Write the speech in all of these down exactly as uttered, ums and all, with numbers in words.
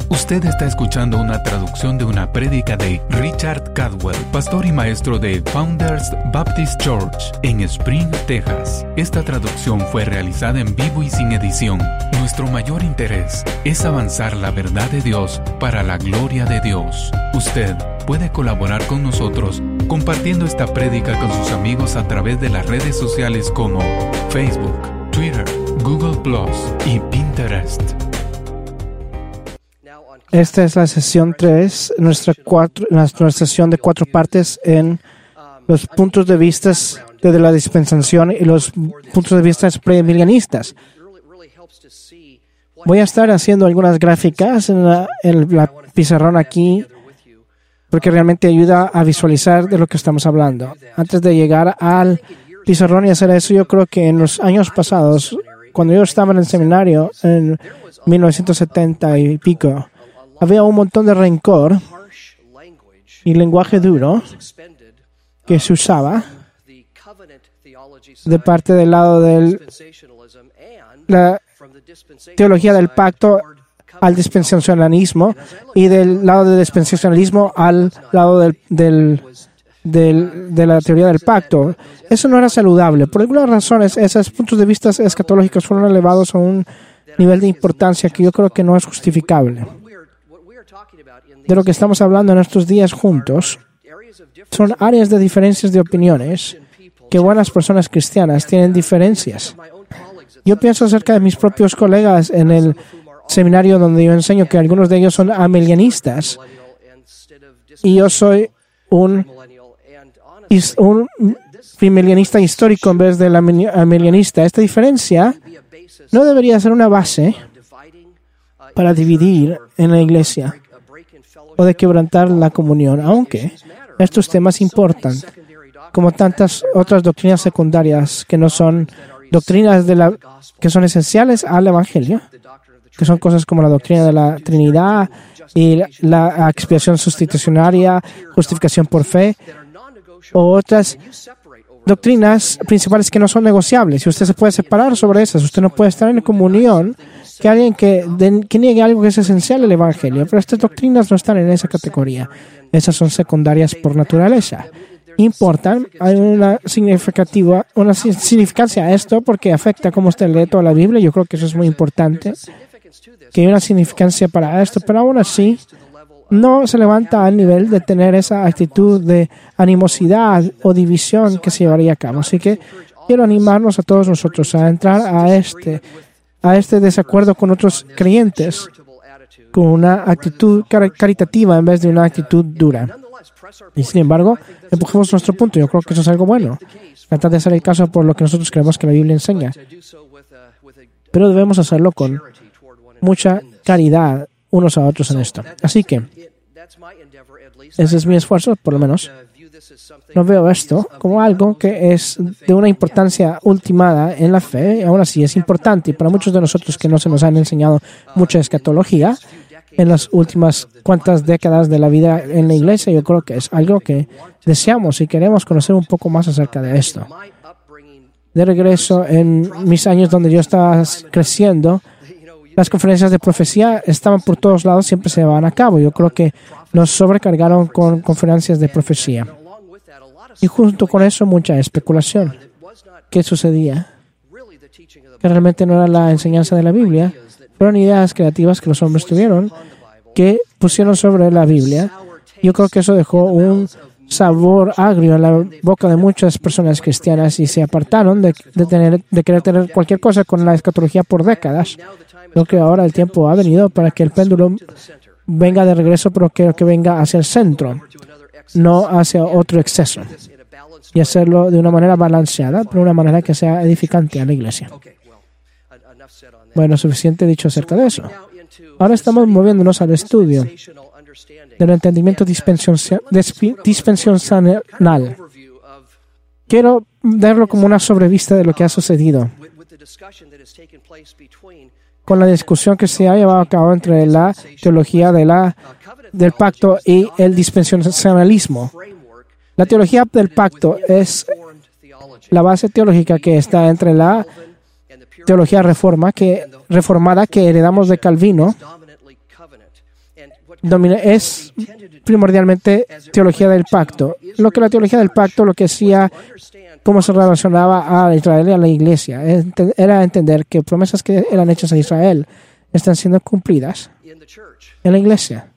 Usted está escuchando una traducción de una prédica de Richard Cadwell, pastor y maestro de Founders Baptist Church en Spring, Texas. Esta traducción fue realizada en vivo y sin edición. Nuestro mayor interés es avanzar la verdad de Dios para la gloria de Dios. Usted puede colaborar con nosotros compartiendo esta prédica con sus amigos a través de las redes sociales como Facebook, Twitter, Google Plus y Pinterest. Esta es la sesión tres, nuestra, cuatro, nuestra sesión de cuatro partes en los puntos de vista de la dispensación y los puntos de vista premilenialistas. Voy a estar haciendo algunas gráficas en la, en la pizarrón aquí porque realmente ayuda a visualizar de lo que estamos hablando. Antes de llegar al pizarrón y hacer eso, yo creo que en los años pasados, cuando yo estaba en el seminario en mil novecientos setenta y pico, había un montón de rencor y lenguaje duro que se usaba de parte del lado de la teología del pacto al dispensacionalismo y del lado del dispensacionalismo al lado del, del, del, de la teoría del pacto. Eso no era saludable. Por algunas razones, esos puntos de vista escatológicos fueron elevados a un nivel de importancia que yo creo que no es justificable. De lo que estamos hablando en estos días juntos son áreas de diferencias de opiniones que buenas personas cristianas tienen diferencias. Yo pienso acerca de mis propios colegas en el seminario donde yo enseño que algunos de ellos son amilianistas y yo soy un, un premilenialista histórico en vez del amilianista. Esta diferencia no debería ser una base para dividir en la iglesia o de quebrantar la comunión, aunque estos temas importan, como tantas otras doctrinas secundarias que no son doctrinas de la, que son esenciales al Evangelio, que son cosas como la doctrina de la Trinidad y la expiación sustitucionaria, justificación por fe, o otras doctrinas principales que no son negociables. Y usted se puede separar sobre esas. Usted no puede estar en comunión que alguien que, de, que niegue algo que es esencial al Evangelio. Pero estas doctrinas no están en esa categoría. Esas son secundarias por naturaleza. Importan, hay una significativa, una significancia a esto porque afecta cómo usted lee toda la Biblia. Yo creo que eso es muy importante, que hay una significancia para esto, pero aún así no se levanta al nivel de tener esa actitud de animosidad o división que se llevaría a cabo. Así que quiero animarnos a todos nosotros a entrar a este, a este desacuerdo con otros creyentes con una actitud caritativa en vez de una actitud dura. Y sin embargo, empujemos nuestro punto. Yo creo que eso es algo bueno. Tratar de hacer el caso por lo que nosotros creemos que la Biblia enseña. Pero debemos hacerlo con mucha caridad unos a otros en esto. Así que, ese es mi esfuerzo, por lo menos. No veo esto como algo que es de una importancia ultimada en la fe, y aún así es importante. Y para muchos de nosotros que no se nos han enseñado mucha escatología en las últimas cuantas décadas de la vida en la iglesia, yo creo que es algo que deseamos y queremos conocer un poco más acerca de esto. De regreso, en mis años donde yo estaba creciendo, las conferencias de profecía estaban por todos lados, siempre se llevaban a cabo. Yo creo que nos sobrecargaron con conferencias de profecía. Y junto con eso, mucha especulación. ¿Qué sucedía? Que realmente no era la enseñanza de la Biblia. Fueron ideas creativas que los hombres tuvieron, que pusieron sobre la Biblia. Yo creo que eso dejó un sabor agrio en la boca de muchas personas cristianas y se apartaron de, de, tener, de querer tener cualquier cosa con la escatología por décadas. Creo que ahora el tiempo ha venido para que el péndulo venga de regreso, pero que, que venga hacia el centro, no hacia otro exceso. Y hacerlo de una manera balanceada, pero de una manera que sea edificante a la iglesia. Bueno, suficiente dicho acerca de eso. Ahora estamos moviéndonos al estudio del entendimiento dispensacional. Quiero darlo como una sobrevista de lo que ha sucedido con la discusión que se ha llevado a cabo entre la teología de la, del pacto y el dispensacionalismo. La teología del pacto es la base teológica que está entre la teología reforma que, reformada que heredamos de Calvino domina, es primordialmente teología del pacto. Lo que la teología del pacto, lo que hacía, cómo se relacionaba a Israel y a la iglesia, era entender que promesas que eran hechas a Israel están siendo cumplidas en la iglesia.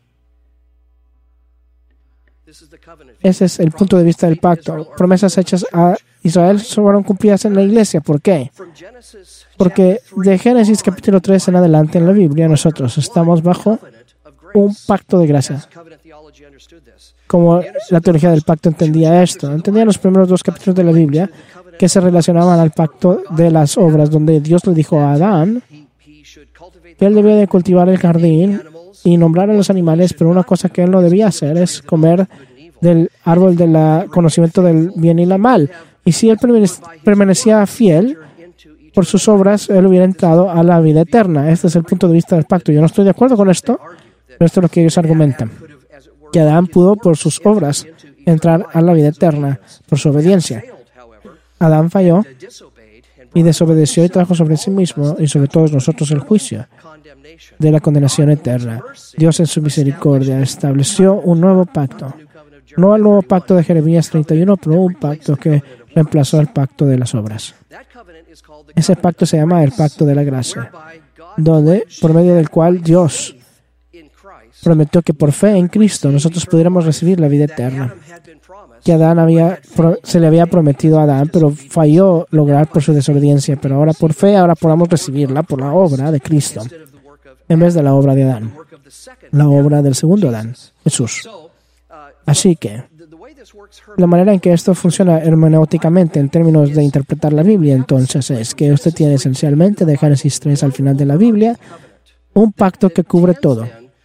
Ese es el punto de vista del pacto. Promesas hechas a Israel fueron cumplidas en la iglesia. ¿Por qué? Porque de Génesis capítulo tres en adelante en la Biblia nosotros estamos bajo un pacto de gracia. Como la teología del pacto entendía esto. Entendían los primeros dos capítulos de la Biblia que se relacionaban al pacto de las obras, donde Dios le dijo a Adán que él debía de cultivar el jardín y nombrar a los animales, pero una cosa que él no debía hacer es comer del árbol del conocimiento del bien y la mal. Y si él permanecía fiel por sus obras, él hubiera entrado a la vida eterna. Este es el punto de vista del pacto. Yo no estoy de acuerdo con esto, pero esto es lo que ellos argumentan. Que Adán pudo, por sus obras, entrar a la vida eterna, por su obediencia. Adán falló y desobedeció y trajo sobre sí mismo y sobre todos nosotros el juicio de la condenación eterna. Dios en su misericordia estableció un nuevo pacto. No el nuevo pacto de Jeremías treinta y uno, pero un pacto que reemplazó el pacto de las obras. Ese pacto se llama el pacto de la gracia, donde, por medio del cual Dios prometió que por fe en Cristo nosotros pudiéramos recibir la vida eterna. Que Adán había, se le había prometido a Adán, pero falló lograr por su desobediencia. Pero ahora por fe, ahora podamos recibirla por la obra de Cristo, en vez de la obra de Adán, la obra del segundo Adán, Jesús. Así que, la manera en que esto funciona hermenéuticamente en términos de interpretar la Biblia, entonces, es que usted tiene esencialmente de Génesis tres al final de la Biblia un pacto que cubre todo,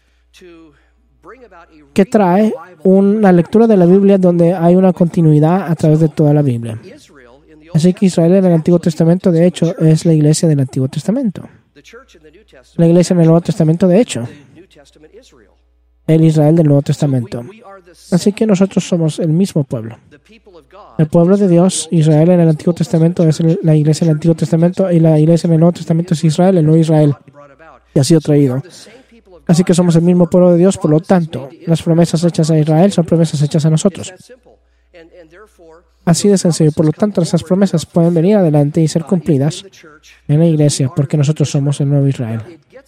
que trae una lectura de la Biblia donde hay una continuidad a través de toda la Biblia. Así que Israel en el Antiguo Testamento, de hecho, es la iglesia del Antiguo Testamento. La iglesia en el Nuevo Testamento, de hecho, el Israel del Nuevo Testamento. Así que nosotros somos el mismo pueblo. El pueblo de Dios, Israel en el Antiguo Testamento es la iglesia en el Antiguo Testamento y la iglesia en el Nuevo Testamento es Israel, el nuevo Israel, que ha sido traído. Así que somos el mismo pueblo de Dios, por lo tanto, las promesas hechas a Israel son promesas hechas a nosotros. Así de sencillo. Por lo tanto, esas promesas pueden venir adelante y ser cumplidas en la iglesia, porque nosotros somos el nuevo Israel.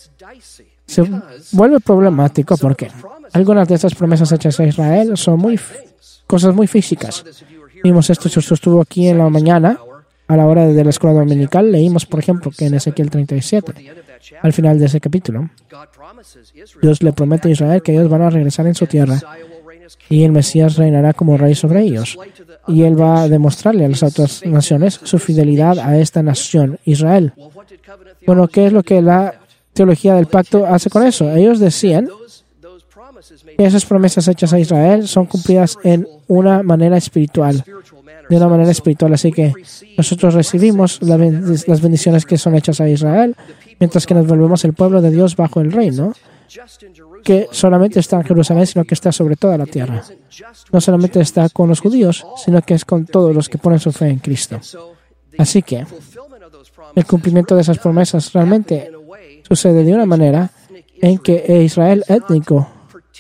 Se vuelve problemático porque algunas de estas promesas hechas a Israel son muy cosas muy físicas. Vimos esto, si usted estuvo aquí en la mañana, a la hora de la escuela dominical, leímos, por ejemplo, que en Ezequiel treinta y siete, al final de ese capítulo, Dios le promete a Israel que ellos van a regresar en su tierra y el Mesías reinará como rey sobre ellos. Y él va a demostrarle a las otras naciones su fidelidad a esta nación, Israel. Bueno, ¿qué es lo que la teología del pacto hace con eso? Ellos decían que esas promesas hechas a Israel son cumplidas en una manera espiritual, de una manera espiritual. Así que nosotros recibimos la ben- las bendiciones que son hechas a Israel, mientras que nos volvemos el pueblo de Dios bajo el reino, que solamente está en Jerusalén, sino que está sobre toda la tierra. No solamente está con los judíos, sino que es con todos los que ponen su fe en Cristo. Así que el cumplimiento de esas promesas realmente sucede de una manera en que Israel étnico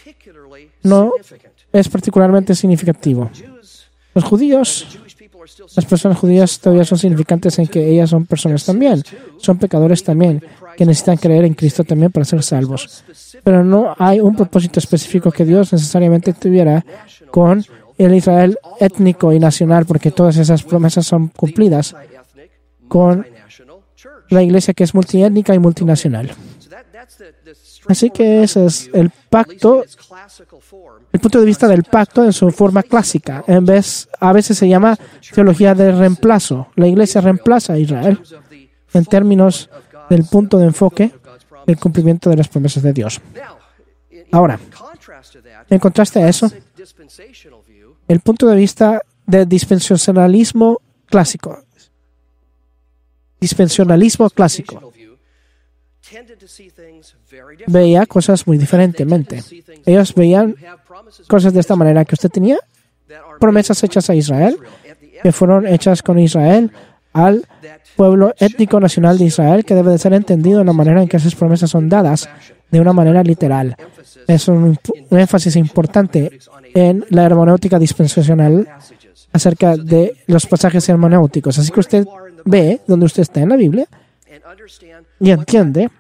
no es particularmente significativo. Los judíos, las personas judías todavía son significantes en que ellas son personas también, son pecadores también, que necesitan creer en Cristo también para ser salvos. Pero no hay un propósito específico que Dios necesariamente tuviera con el Israel étnico y nacional, porque todas esas promesas son cumplidas con la iglesia que es multiétnica y multinacional. Así que ese es el pacto, el punto de vista del pacto en su forma clásica. En vez, a veces se llama teología de reemplazo. La iglesia reemplaza a Israel en términos del punto de enfoque del cumplimiento de las promesas de Dios. Ahora, en contraste a eso, el punto de vista del dispensacionalismo clásico. Dispensacionalismo clásico veía cosas muy diferentemente. Ellos veían cosas de esta manera, que usted tenía promesas hechas a Israel, que fueron hechas con Israel, al pueblo étnico nacional de Israel, que debe de ser entendido en la manera en que esas promesas son dadas de una manera literal. es un, un énfasis importante en la hermenéutica dispensacional acerca de los pasajes hermenéuticos. Así que usted ve donde usted está en la Biblia y entiende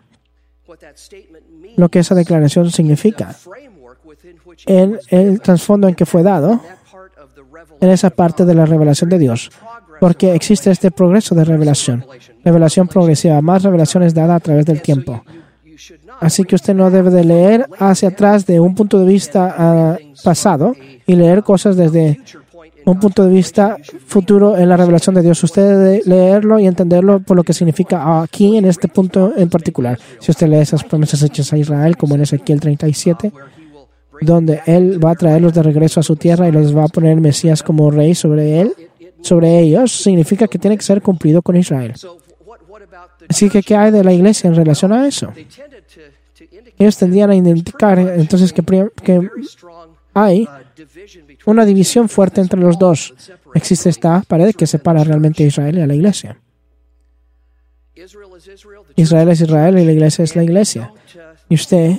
lo que esa declaración significa en el trasfondo en que fue dado en esa parte de la revelación de Dios. Porque existe este progreso de revelación, revelación progresiva, más revelaciones dadas a través del tiempo. Así que usted no debe de leer hacia atrás de un punto de vista uh, pasado y leer cosas desde un punto de vista futuro en la revelación de Dios. Usted debe leerlo y entenderlo por lo que significa aquí en este punto en particular. Si usted lee esas promesas hechas a Israel, como en Ezequiel treinta y siete, donde Él va a traerlos de regreso a su tierra y los va a poner el Mesías como rey sobre él, sobre ellos, significa que tiene que ser cumplido con Israel. Así que, ¿qué hay de la iglesia en relación a eso? Ellos tendían a indicar entonces que, que hay una división fuerte entre los dos. Existe esta pared que separa realmente a Israel y a la iglesia. Israel es Israel y la iglesia es la iglesia. Y usted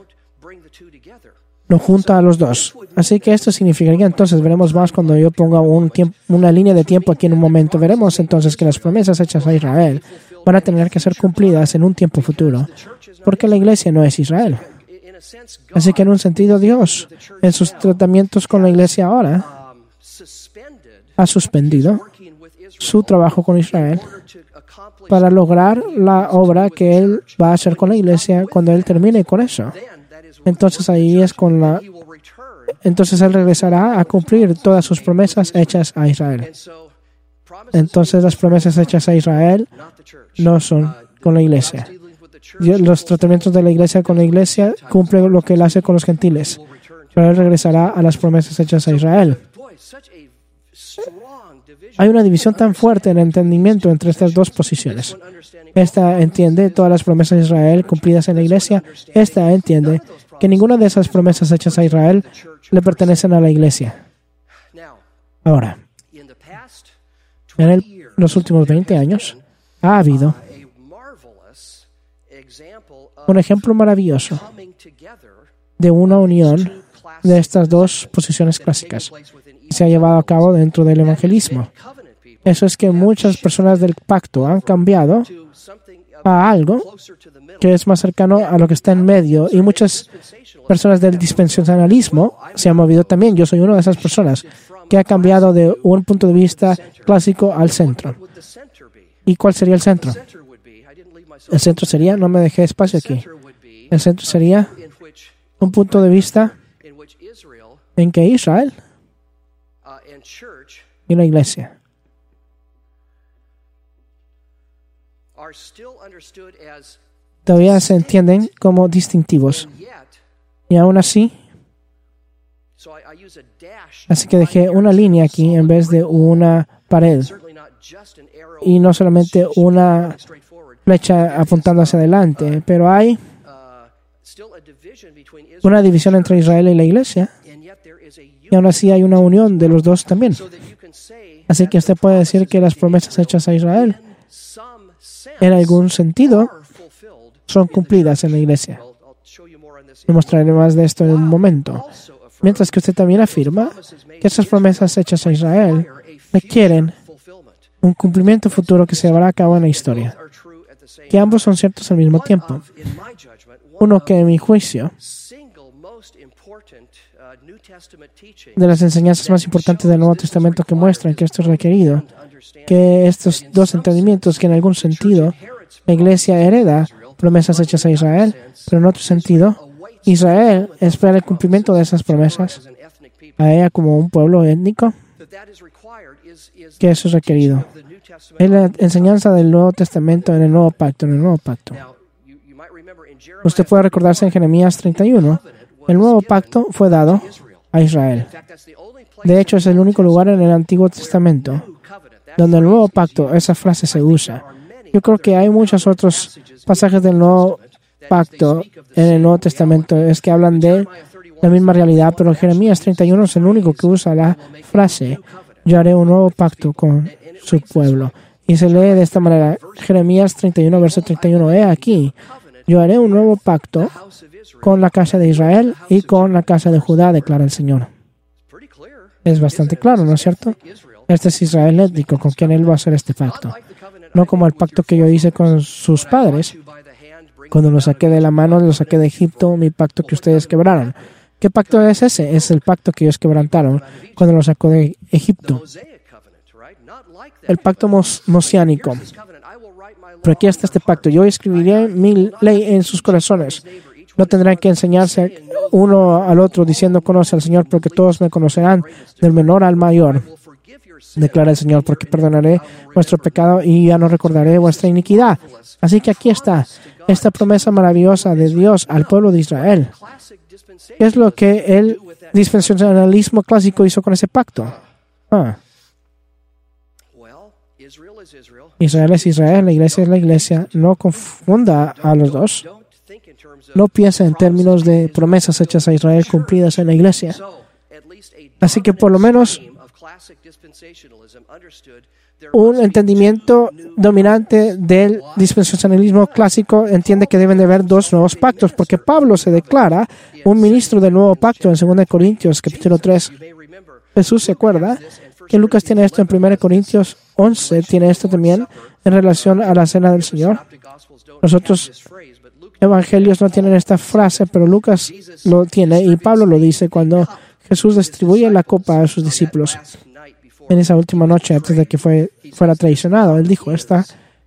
lo junta a los dos. Así que esto significaría, entonces, veremos más cuando yo ponga un tiempo, una línea de tiempo aquí en un momento. Veremos entonces que las promesas hechas a Israel van a tener que ser cumplidas en un tiempo futuro, porque la iglesia no es Israel. Así que en un sentido, Dios, en sus tratamientos con la iglesia ahora, ha suspendido su trabajo con Israel para lograr la obra que Él va a hacer con la iglesia cuando Él termine con eso. Entonces ahí es con la... Entonces Él regresará a cumplir todas sus promesas hechas a Israel. Entonces las promesas hechas a Israel no son con la iglesia. Los tratamientos de la iglesia con la iglesia cumplen lo que Él hace con los gentiles. Pero Él regresará a las promesas hechas a Israel. Hay una división tan fuerte en el entendimiento entre estas dos posiciones. Esta entiende todas las promesas de Israel cumplidas en la iglesia. Esta entiende que ninguna de esas promesas hechas a Israel le pertenecen a la iglesia. Ahora, en el, los últimos veinte años ha habido un ejemplo maravilloso de una unión de estas dos posiciones clásicas que se ha llevado a cabo dentro del evangelismo. Eso es que muchas personas del pacto han cambiado a algo que es más cercano a lo que está en medio, y muchas personas del dispensacionalismo se han movido también. Yo soy una de esas personas que ha cambiado de un punto de vista clásico al centro. ¿Y cuál sería el centro? El centro sería, no me dejé espacio aquí, el centro sería un punto de vista en que Israel y la iglesia todavía se entienden como distintivos. Y aún así, así que dejé una línea aquí en vez de una pared. Y no solamente una flecha apuntando hacia adelante, pero hay una división entre Israel y la iglesia. Y aún así hay una unión de los dos también. Así que usted puede decir que las promesas hechas a Israel, en algún sentido, son cumplidas en la iglesia. Le mostraré más de esto en un momento. Mientras que usted también afirma que esas promesas hechas a Israel requieren un cumplimiento futuro que se llevará a cabo en la historia. Que ambos son ciertos al mismo tiempo. Uno que, en mi juicio, de las enseñanzas más importantes del Nuevo Testamento que muestran que esto es requerido, que estos dos entendimientos, que en algún sentido la iglesia hereda promesas hechas a Israel, pero en otro sentido, Israel espera el cumplimiento de esas promesas a ella como un pueblo étnico, que eso es requerido. Es la enseñanza del Nuevo Testamento en el Nuevo Pacto, en el Nuevo Pacto. Usted puede recordarse en Jeremías treinta y uno, el Nuevo Pacto fue dado a Israel. De hecho, es el único lugar en el Antiguo Testamento donde el Nuevo Pacto, esa frase se usa. Yo creo que hay muchos otros pasajes del Nuevo Pacto en el Nuevo Testamento es que hablan de la misma realidad, pero Jeremías treinta y uno es el único que usa la frase yo haré un nuevo pacto con su pueblo. Y se lee de esta manera, Jeremías treinta y uno, verso treinta y uno, he aquí, Yo haré un nuevo pacto con la casa de Israel y con la casa de Judá, declara el Señor. Es bastante claro, ¿no es cierto? Este es Israel étnico con quien Él va a hacer este pacto. No como el pacto que yo hice con sus padres. Cuando los saqué de la mano, los saqué de Egipto, mi pacto que ustedes quebraron. ¿Qué pacto es ese? Es el pacto que ellos quebrantaron cuando los sacó de Egipto. El pacto mos mosiánico. Pero aquí está este pacto. Yo escribiré mi ley en sus corazones. No tendrán que enseñarse uno al otro diciendo conoce al Señor, porque todos me conocerán, del menor al mayor. Declara el Señor, porque perdonaré vuestro pecado y ya no recordaré vuestra iniquidad. Así que aquí está esta promesa maravillosa de Dios al pueblo de Israel. ¿Qué es lo que el dispensacionalismo clásico hizo con ese pacto? Ah. Israel es Israel, la iglesia es la iglesia. No confunda a los dos. No piensa en términos de promesas hechas a Israel cumplidas en la iglesia. Así que por lo menos un entendimiento dominante del dispensacionalismo clásico entiende que deben de haber dos nuevos pactos, porque Pablo se declara un ministro del nuevo pacto en segunda Corintios capítulo tres. Jesús se acuerda que Lucas tiene esto en primera Corintios once, tiene esto también en relación a la cena del Señor. Los otros evangelios no tienen esta frase, pero Lucas lo tiene y Pablo lo dice cuando Jesús distribuye la copa a sus discípulos. En esa última noche, antes de que fue, fuera traicionado, Él dijo, esta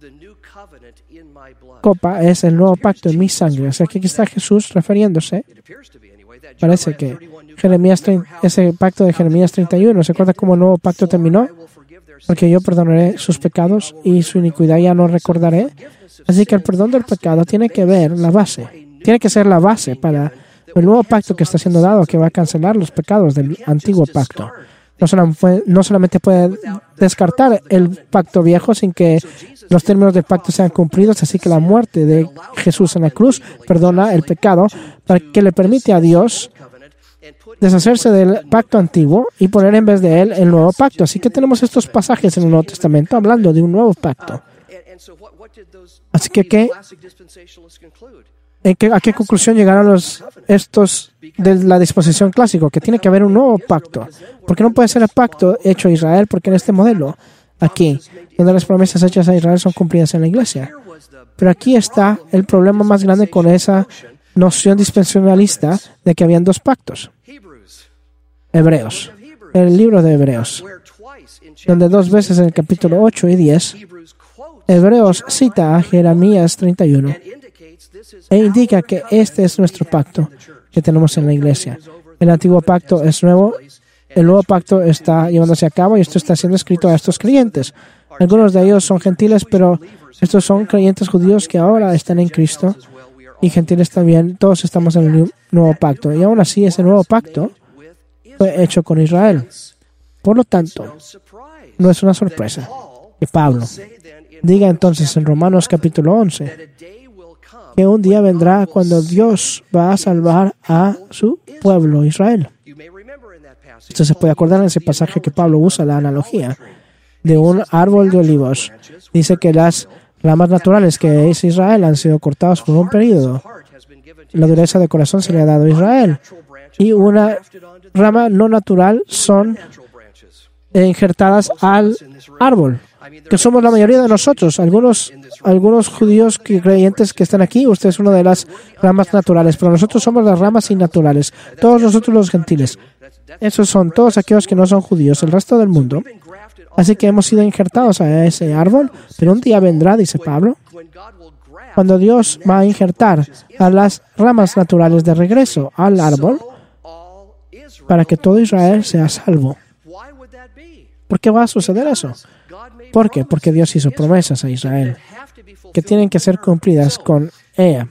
copa es el nuevo pacto en mi sangre. O sea, que aquí está Jesús refiriéndose. Parece que Jeremías, ese pacto de Jeremías treinta y uno, ¿se acuerda cómo el nuevo pacto terminó? Porque yo perdonaré sus pecados y su iniquidad ya no recordaré. Así que el perdón del pecado tiene que ver la base. Tiene que ser la base para el nuevo pacto que está siendo dado, que va a cancelar los pecados del antiguo pacto. No solamente, no solamente puede descartar el pacto viejo sin que los términos del pacto sean cumplidos, así que la muerte de Jesús en la cruz perdona el pecado para que le permite a Dios deshacerse del pacto antiguo y poner en vez de él el nuevo pacto. Así que tenemos estos pasajes en el Nuevo Testamento hablando de un nuevo pacto. Así que, ¿qué? ¿A qué conclusión llegaron los, estos de la disposición clásica? Que tiene que haber un nuevo pacto. Porque no puede ser el pacto hecho a Israel, porque en este modelo, aquí, donde las promesas hechas a Israel son cumplidas en la iglesia. Pero aquí está el problema más grande con esa noción dispensacionalista de que habían dos pactos. Hebreos. El libro de Hebreos, donde dos veces en el capítulo ocho y diez, Hebreos cita a Jeremías treinta y uno e indica que este es nuestro pacto que tenemos en la iglesia. El antiguo pacto es nuevo, el nuevo pacto está llevándose a cabo y esto está siendo escrito a estos creyentes. Algunos de ellos son gentiles, pero estos son creyentes judíos que ahora están en Cristo y gentiles también. Todos estamos en el nuevo pacto y aún así ese nuevo pacto fue hecho con Israel. Por lo tanto, no es una sorpresa que Pablo diga entonces en Romanos capítulo once que un día vendrá cuando Dios va a salvar a su pueblo Israel. Usted se puede acordar en ese pasaje que Pablo usa la analogía de un árbol de olivos. Dice que las ramas naturales que es Israel han sido cortadas por un periodo. La dureza de corazón se le ha dado a Israel. Y una rama no natural son injertadas al árbol, que somos la mayoría de nosotros. Algunos, algunos judíos que, creyentes que están aquí, usted es una de las ramas naturales, pero nosotros somos las ramas innaturales. Todos nosotros los gentiles. Esos son todos aquellos que no son judíos, el resto del mundo. Así que hemos sido injertados a ese árbol, pero un día vendrá, dice Pablo, cuando Dios va a injertar a las ramas naturales de regreso al árbol para que todo Israel sea salvo. ¿Por qué va a suceder eso? ¿Por qué? Porque Dios hizo promesas a Israel que tienen que ser cumplidas con ella.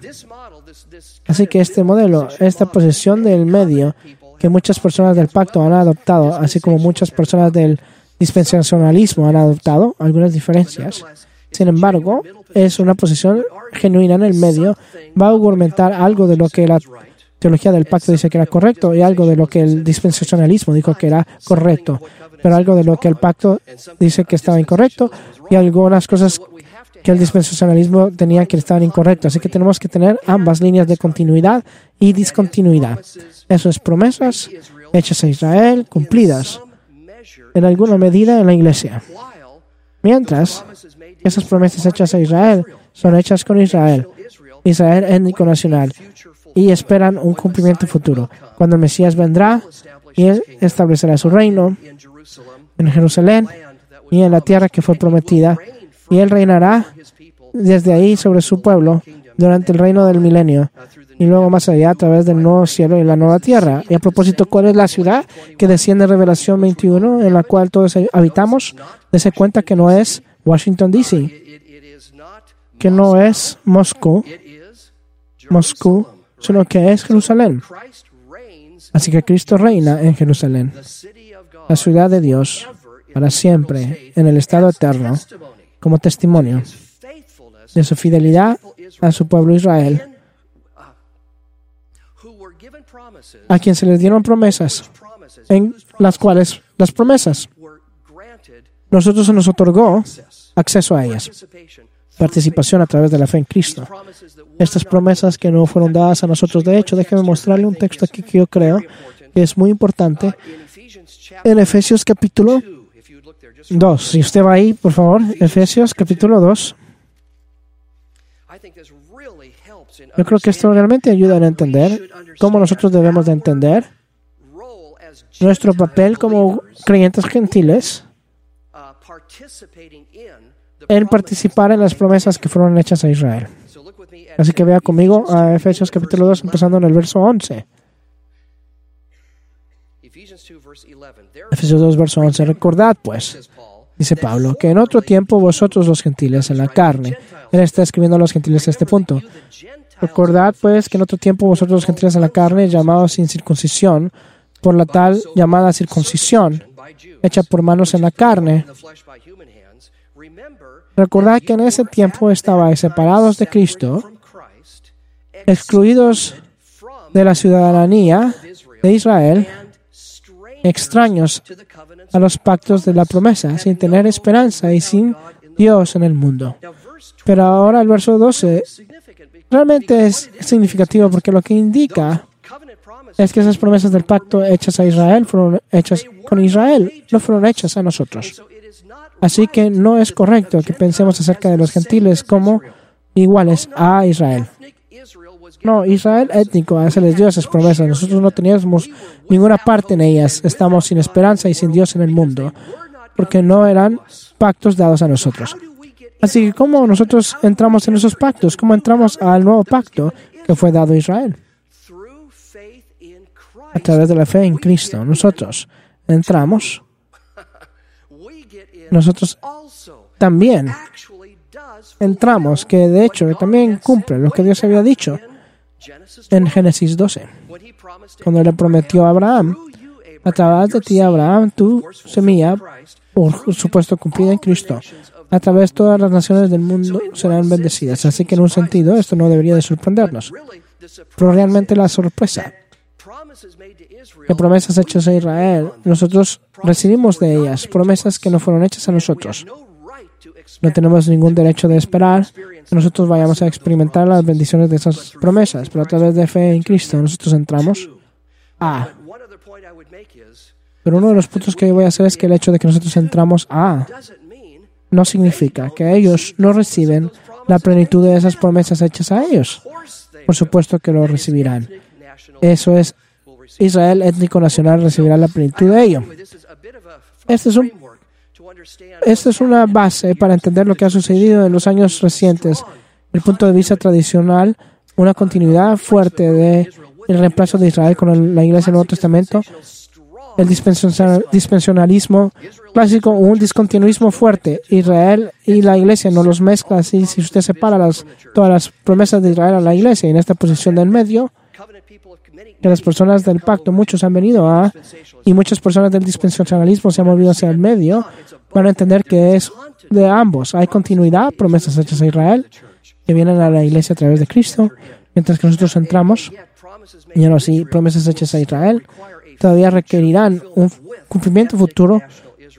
Así que este modelo, esta posición del medio que muchas personas del pacto han adoptado, así como muchas personas del dispensacionalismo han adoptado, algunas diferencias. Sin embargo, es una posición genuina en el medio, va a argumentar algo de lo que la teología del pacto dice que era correcto y algo de lo que el dispensacionalismo dijo que era correcto, pero algo de lo que el pacto dice que estaba incorrecto y algunas cosas que el dispensacionalismo tenía que estar incorrecto. Así que tenemos que tener ambas líneas de continuidad y discontinuidad. Eso es promesas hechas a Israel, cumplidas en alguna medida en la iglesia. Mientras esas promesas hechas a Israel son hechas con Israel, Israel étnico nacional, y esperan un cumplimiento futuro. Cuando el Mesías vendrá y él establecerá su reino en Jerusalén y en la tierra que fue prometida, y él reinará desde ahí sobre su pueblo durante el reino del milenio, y luego más allá a través del nuevo cielo y la nueva tierra. Y a propósito, ¿cuál es la ciudad que desciende en Revelación veintiuno, en la cual todos habitamos? Dese cuenta que no es Washington, D C, que no es Moscú, Moscú, sino que es Jerusalén. Así que Cristo reina en Jerusalén, la ciudad de Dios, para siempre, en el estado eterno, como testimonio de su fidelidad a su pueblo Israel, a quien se les dieron promesas, en las cuales las promesas, nosotros se nos otorgó acceso a ellas, participación a través de la fe en Cristo. Estas promesas que no fueron dadas a nosotros. De hecho, déjeme mostrarle un texto aquí que yo creo que es muy importante. En Efesios capítulo dos. Si usted va ahí, por favor, Efesios capítulo dos. Yo creo que esto realmente ayuda a entender cómo nosotros debemos de entender nuestro papel como creyentes gentiles en participar en las promesas que fueron hechas a Israel. Así que vea conmigo a Efesios capítulo dos, empezando en el verso once. Efesios dos, verso once. Recordad, pues, dice Pablo, que en otro tiempo vosotros los gentiles en la carne. Él está escribiendo a los gentiles a este punto. Recordad, pues, que en otro tiempo vosotros los gentiles en la carne, llamados sin circuncisión, por la tal llamada circuncisión, hecha por manos en la carne. Recordad que en ese tiempo estabais separados de Cristo, excluidos de la ciudadanía de Israel, extraños a los pactos de la promesa, sin tener esperanza y sin Dios en el mundo. Pero ahora el verso doce realmente es significativo porque lo que indica es que esas promesas del pacto hechas a Israel fueron hechas con Israel, no fueron hechas a nosotros. Así que no es correcto que pensemos acerca de los gentiles como iguales a Israel. No, Israel étnico se les dio esas promesas. Nosotros no teníamos ninguna parte en ellas. Estamos sin esperanza y sin Dios en el mundo, porque no eran pactos dados a nosotros. Así que, ¿cómo nosotros entramos en esos pactos? ¿Cómo entramos al nuevo pacto que fue dado a Israel? A través de la fe en Cristo. Nosotros entramos. Nosotros también entramos, que de hecho también cumple lo que Dios había dicho en Génesis doce, cuando le prometió a Abraham, a través de ti, Abraham, tu semilla, por supuesto cumplida en Cristo, a través de todas las naciones del mundo serán bendecidas. Así que en un sentido esto no debería de sorprendernos, pero realmente la sorpresa de promesas hechas a Israel, nosotros recibimos de ellas promesas que no fueron hechas a nosotros. No tenemos ningún derecho de esperar que nosotros vayamos a experimentar las bendiciones de esas promesas, pero a través de fe en Cristo nosotros entramos a. Pero uno de los puntos que yo voy a hacer es que el hecho de que nosotros entramos a no significa que ellos no reciben la plenitud de esas promesas hechas a ellos. Por supuesto que lo recibirán. Eso es, Israel étnico nacional recibirá la plenitud de ello. Este es un Esta es una base para entender lo que ha sucedido en los años recientes. Desde el punto de vista tradicional, una continuidad fuerte del reemplazo de Israel con la Iglesia del Nuevo Testamento, el dispensionalismo clásico, un discontinuismo fuerte. Israel y la Iglesia no los mezcla así. Si usted separa las, todas las promesas de Israel a la Iglesia, y en esta posición del medio, que las personas del pacto, muchos han venido a, y muchas personas del dispensacionalismo se han movido hacia el medio, van a entender que es de ambos. Hay continuidad, promesas hechas a Israel, que vienen a la Iglesia a través de Cristo, mientras que nosotros entramos, y ahora sí, promesas hechas a Israel, todavía requerirán un cumplimiento futuro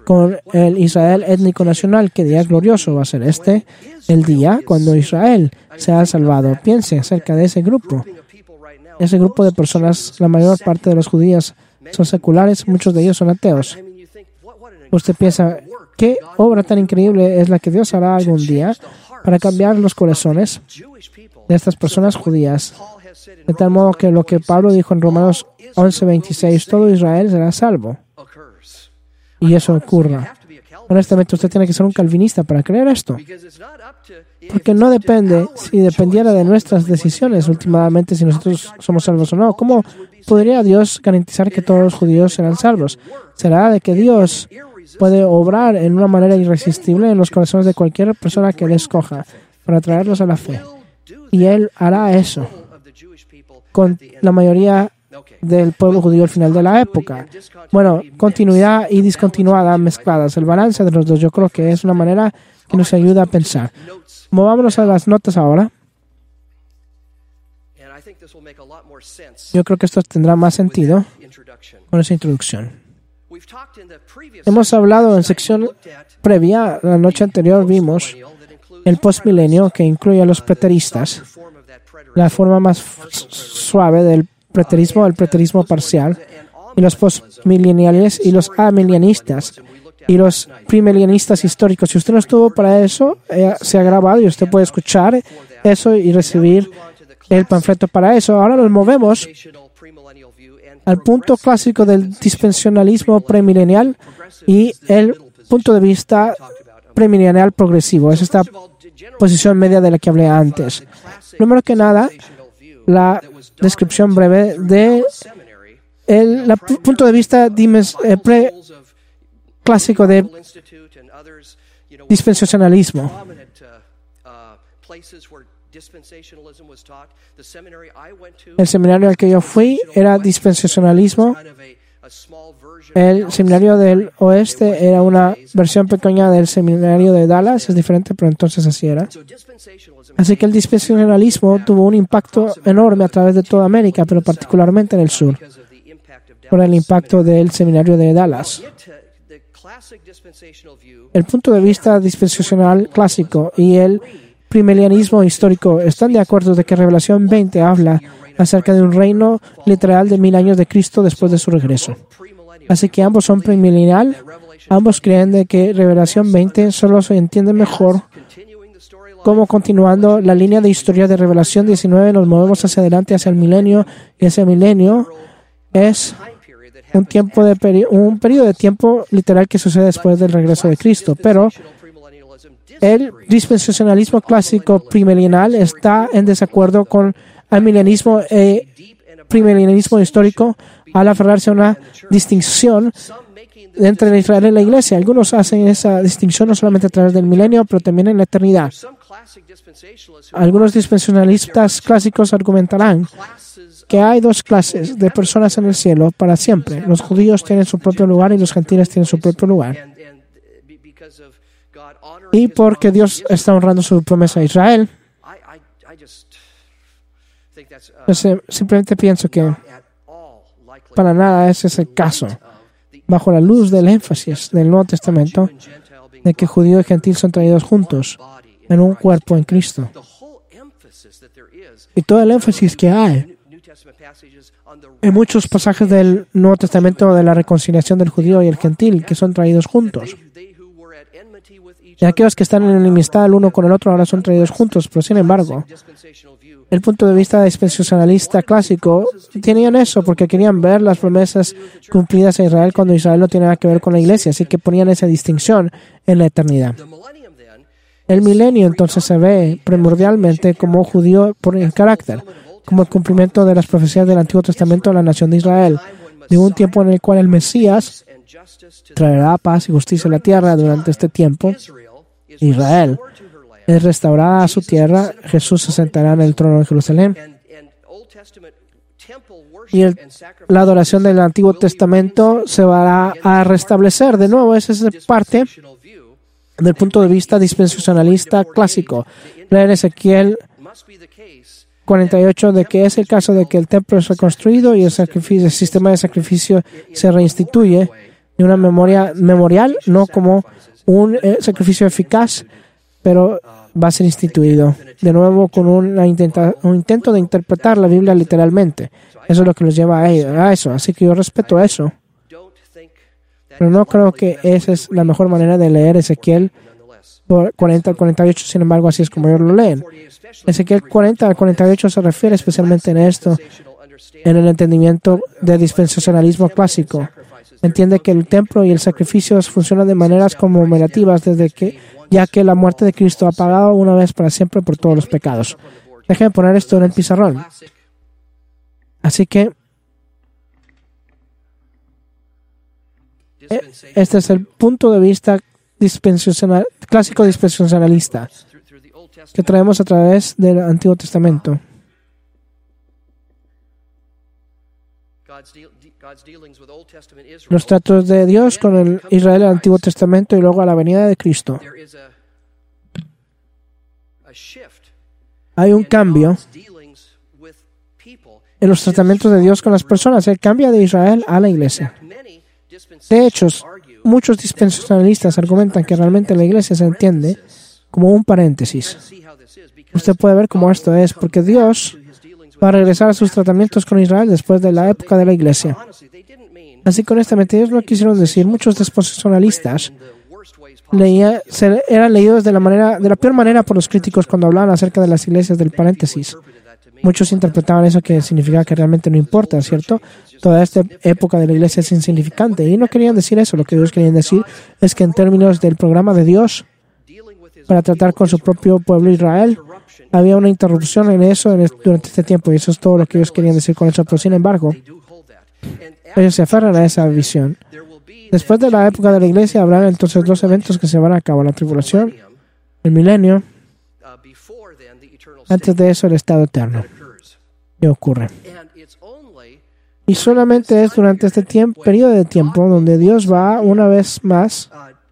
con el Israel étnico nacional. ¿Qué día glorioso va a ser este? El día cuando Israel sea salvado. Piense acerca de ese grupo. Ese grupo de personas, la mayor parte de los judíos son seculares, muchos de ellos son ateos. Usted piensa, ¿qué obra tan increíble es la que Dios hará algún día para cambiar los corazones de estas personas judías? De tal modo que lo que Pablo dijo en Romanos once veintiséis, todo Israel será salvo. Y eso ocurra. Honestamente, usted tiene que ser un calvinista para creer esto. Porque no depende, si dependiera de nuestras decisiones últimamente, si nosotros somos salvos o no. ¿Cómo podría Dios garantizar que todos los judíos serán salvos? ¿Será de que Dios puede obrar en una manera irresistible en los corazones de cualquier persona que Él escoja para traerlos a la fe? Y Él hará eso con la mayoría del pueblo judío al final de la época. Bueno, continuidad y discontinuada mezcladas. El balance de los dos yo creo que es una manera que nos ayuda a pensar. Movámonos a las notas ahora. Yo creo que esto tendrá más sentido con esa introducción. Hemos hablado en sección previa, la noche anterior vimos el postmilenio que incluye a los preteristas, la forma más suave del preterismo, el preterismo parcial, y los postmileniales y los amilenianistas y los primilenianistas históricos. Si usted no estuvo para eso, eh, se ha grabado y usted puede escuchar eso y recibir el panfleto para eso. Ahora nos movemos al punto clásico del dispensacionalismo premilenial y el punto de vista premilenial progresivo. Es esta posición media de la que hablé antes. Primero que nada, la descripción breve de el la, punto de vista dimes, eh, pre, clásico de dispensacionalismo. El seminario al que yo fui era dispensacionalismo. El seminario del oeste era una versión pequeña del seminario de Dallas. Es diferente, pero entonces así era. Así que el dispensacionalismo tuvo un impacto enorme a través de toda América, pero particularmente en el sur, por el impacto del seminario de Dallas. El punto de vista dispensacional clásico y el premilenialismo histórico están de acuerdo de que Revelación veinte habla acerca de un reino literal de mil años de Cristo después de su regreso. Así que ambos son premilenial. Ambos creen de que Revelación veinte solo se entiende mejor como continuando la línea de historia de Revelación diecinueve. Nos movemos hacia adelante, hacia el milenio, y ese milenio es un tiempo de peri- un periodo de tiempo literal que sucede después del regreso de Cristo. Pero el dispensacionalismo clásico premilenial está en desacuerdo con el milenismo e premilenialismo histórico al aferrarse a una distinción entre Israel y la Iglesia. Algunos hacen esa distinción no solamente a través del milenio, pero también en la eternidad. Algunos dispensacionalistas clásicos argumentarán que hay dos clases de personas en el cielo para siempre. Los judíos tienen su propio lugar y los gentiles tienen su propio lugar. Y porque Dios está honrando su promesa a Israel, yo simplemente pienso que para nada ese es el caso. Bajo la luz del énfasis del Nuevo Testamento, de que judío y gentil son traídos juntos en un cuerpo en Cristo. Y todo el énfasis que hay en muchos pasajes del Nuevo Testamento de la reconciliación del judío y el gentil, que son traídos juntos. Y aquellos que están en enemistad el uno con el otro ahora son traídos juntos, pero sin embargo, el punto de vista dispensacionalista clásico tenían eso porque querían ver las promesas cumplidas a Israel cuando Israel no tiene nada que ver con la iglesia, así que ponían esa distinción en la eternidad. El milenio entonces se ve primordialmente como judío por el carácter, como el cumplimiento de las profecías del Antiguo Testamento a la nación de Israel, de un tiempo en el cual el Mesías traerá paz y justicia a la tierra. Durante este tiempo, Israel es restaurada a su tierra, Jesús se sentará en el trono de Jerusalén, y el, la adoración del Antiguo Testamento se va a, a restablecer. De nuevo, esa es parte del punto de vista dispensacionalista clásico. Leer Ezequiel cuarenta y ocho, de que es el caso de que el templo es reconstruido y el, sacrificio, el sistema de sacrificio se reinstituye y una memoria memorial, no como un eh, sacrificio eficaz, pero va a ser instituido de nuevo con una intenta, un intento de interpretar la Biblia literalmente. Eso es lo que nos lleva a, a eso. Así que yo respeto eso. Pero no creo que esa es la mejor manera de leer Ezequiel cuarenta al cuarenta y ocho. Sin embargo, así es como ellos lo leen. Ezequiel cuarenta al cuarenta y ocho se refiere especialmente en esto, en el entendimiento del dispensacionalismo clásico. Entiende que el templo y el sacrificio funcionan de maneras conmemorativas desde que, ya que la muerte de Cristo ha pagado una vez para siempre por todos los pecados. Déjenme poner esto en el pizarrón. Así que este es el punto de vista dispensacional, clásico dispensacionalista que traemos a través del Antiguo Testamento. Los tratos de Dios con el Israel del Antiguo Testamento y luego a la venida de Cristo. Hay un cambio en los tratamientos de Dios con las personas. Él cambia de Israel a la iglesia. De hecho, muchos dispensacionalistas argumentan que realmente la iglesia se entiende como un paréntesis. Usted puede ver cómo esto es, porque Dios va a regresar a sus tratamientos con Israel después de la época de la iglesia. Así que honestamente ellos no quisieron decir. Muchos dispensacionalistas leía, se, eran leídos de la, manera, de la peor manera por los críticos cuando hablaban acerca de las iglesias del paréntesis. Muchos interpretaban eso que significaba que realmente no importa, ¿cierto? Toda esta época de la iglesia es insignificante. Y no querían decir eso. Lo que ellos querían decir es que en términos del programa de Dios para tratar con su propio pueblo Israel, había una interrupción en eso en este, durante este tiempo. Y eso es todo lo que ellos querían decir con eso. Pero sin embargo, ellos se aferran a esa visión. Después de la época de la iglesia, habrá entonces dos eventos que se van a cabo: la tribulación, el milenio. Antes de eso, el estado eterno. ¿Qué ocurre? Y solamente es durante este tiempo, periodo de tiempo donde Dios va una vez más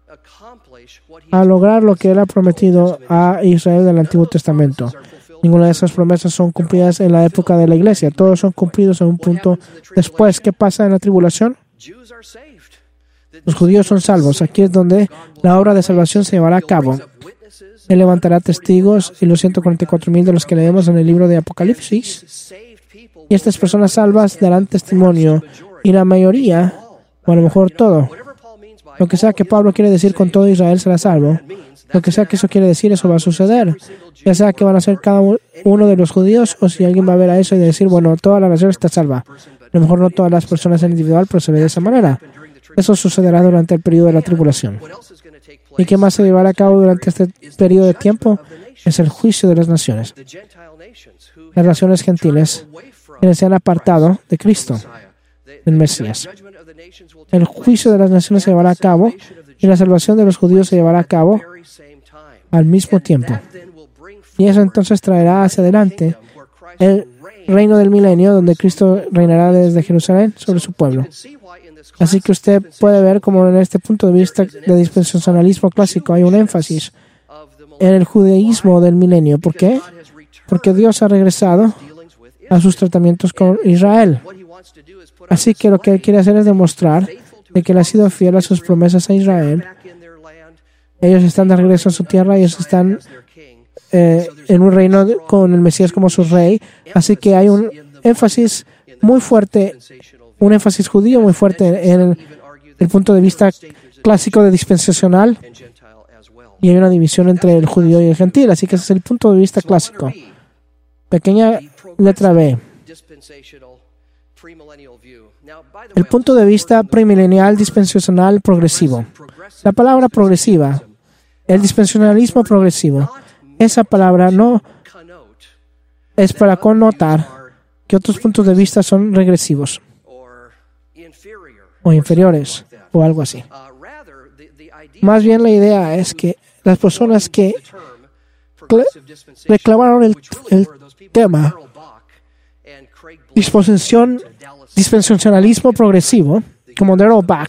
a lograr lo que Él ha prometido a Israel del Antiguo Testamento. Ninguna de esas promesas son cumplidas en la época de la iglesia. Todos son cumplidos en un punto después. ¿Qué pasa en la tribulación? Los judíos son salvos. Aquí es donde la obra de salvación se llevará a cabo. Él levantará testigos y los ciento cuarenta y cuatro mil de los que leemos en el libro de Apocalipsis. Y estas personas salvas darán testimonio. Y la mayoría, o a lo mejor todo, lo que sea que Pablo quiere decir con todo Israel será salvo. Lo que sea que eso quiere decir, eso va a suceder. Ya sea que van a ser cada uno de los judíos, o si alguien va a ver a eso y decir, bueno, toda la nación está salva. A lo mejor no todas las personas en individual, pero se ve de esa manera. Eso sucederá durante el periodo de la tribulación. ¿Y qué más se llevará a cabo durante este periodo de tiempo? Es el juicio de las naciones. Las naciones gentiles, quienes se han apartado de Cristo, del Mesías. El juicio de las naciones se llevará a cabo y la salvación de los judíos se llevará a cabo al mismo tiempo. Y eso entonces traerá hacia adelante el reino del milenio, donde Cristo reinará desde Jerusalén sobre su pueblo. Así que usted puede ver como en este punto de vista de dispensacionalismo clásico hay un énfasis en el judaísmo del milenio. ¿Por qué? Porque Dios ha regresado a sus tratamientos con Israel. Así que lo que Él quiere hacer es demostrar de que Él ha sido fiel a sus promesas a Israel. Ellos están de regreso a su tierra y ellos están eh, en un reino con el Mesías como su rey. Así que hay un énfasis muy fuerte, un énfasis judío muy fuerte en el, el punto de vista clásico de dispensacional, y hay una división entre el judío y el gentil. Así que ese es el punto de vista clásico. Pequeña letra B. El punto de vista premilenial dispensacional progresivo. La palabra progresiva, el dispensacionalismo progresivo, esa palabra no es para connotar que otros puntos de vista son regresivos o inferiores o algo así. Más bien la idea es que las personas que reclamaron el, el tema disposición, dispensacionalismo progresivo, como Darrell Bach,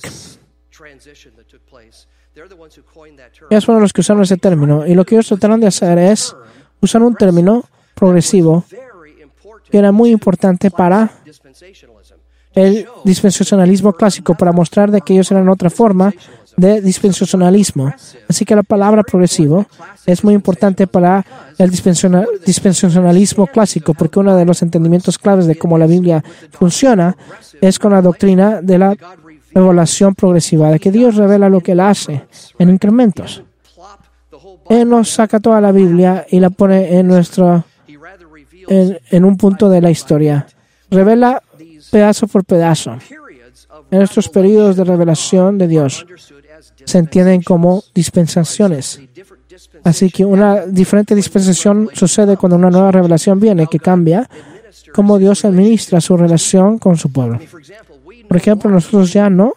ellos fueron los que usaron ese término, y lo que ellos trataron de hacer es usar un término progresivo que era muy importante para el dispensacionalismo clásico para mostrar de que ellos eran otra forma de dispensacionalismo. Así que la palabra progresivo es muy importante para el dispensacionalismo clásico, porque uno de los entendimientos claves de cómo la Biblia funciona es con la doctrina de la revelación progresiva, de que Dios revela lo que Él hace en incrementos. Él nos saca toda la Biblia y la pone en nuestro en, en un punto de la historia. Revela pedazo por pedazo. En estos periodos de revelación de Dios se entienden como dispensaciones. Así que una diferente dispensación sucede cuando una nueva revelación viene, que cambia cómo Dios administra su relación con su pueblo. Por ejemplo, nosotros ya no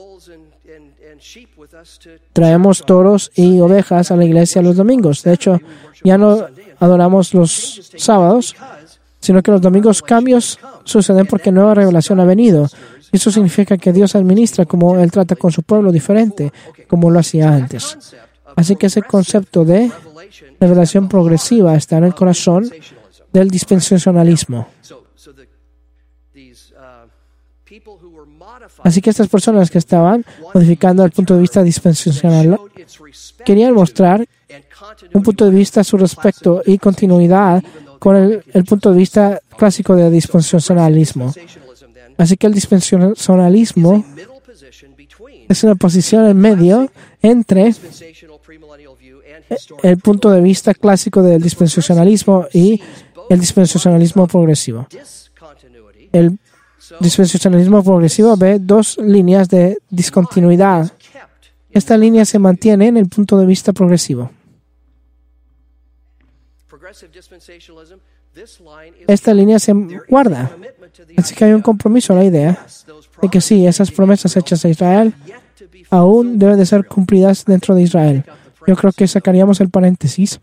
traemos toros y ovejas a la iglesia los domingos. De hecho, ya no adoramos los sábados, sino que los domingos cambios suceden porque nueva revelación ha venido. Eso significa que Dios administra como Él trata con su pueblo diferente, como lo hacía antes. Así que ese concepto de revelación progresiva está en el corazón del dispensacionalismo. Así que estas personas que estaban modificando el punto de vista dispensacional querían mostrar un punto de vista a su respecto y continuidad con el, el punto de vista clásico del dispensacionalismo. Así que el dispensacionalismo es una posición en medio entre el punto de vista clásico del dispensacionalismo y el dispensacionalismo progresivo. El dispensacionalismo progresivo ve dos líneas de discontinuidad. Esta línea se mantiene en el punto de vista progresivo. Esta línea se guarda. Así que hay un compromiso a la idea de que sí, esas promesas hechas a Israel aún deben de ser cumplidas dentro de Israel. Yo creo que sacaríamos el paréntesis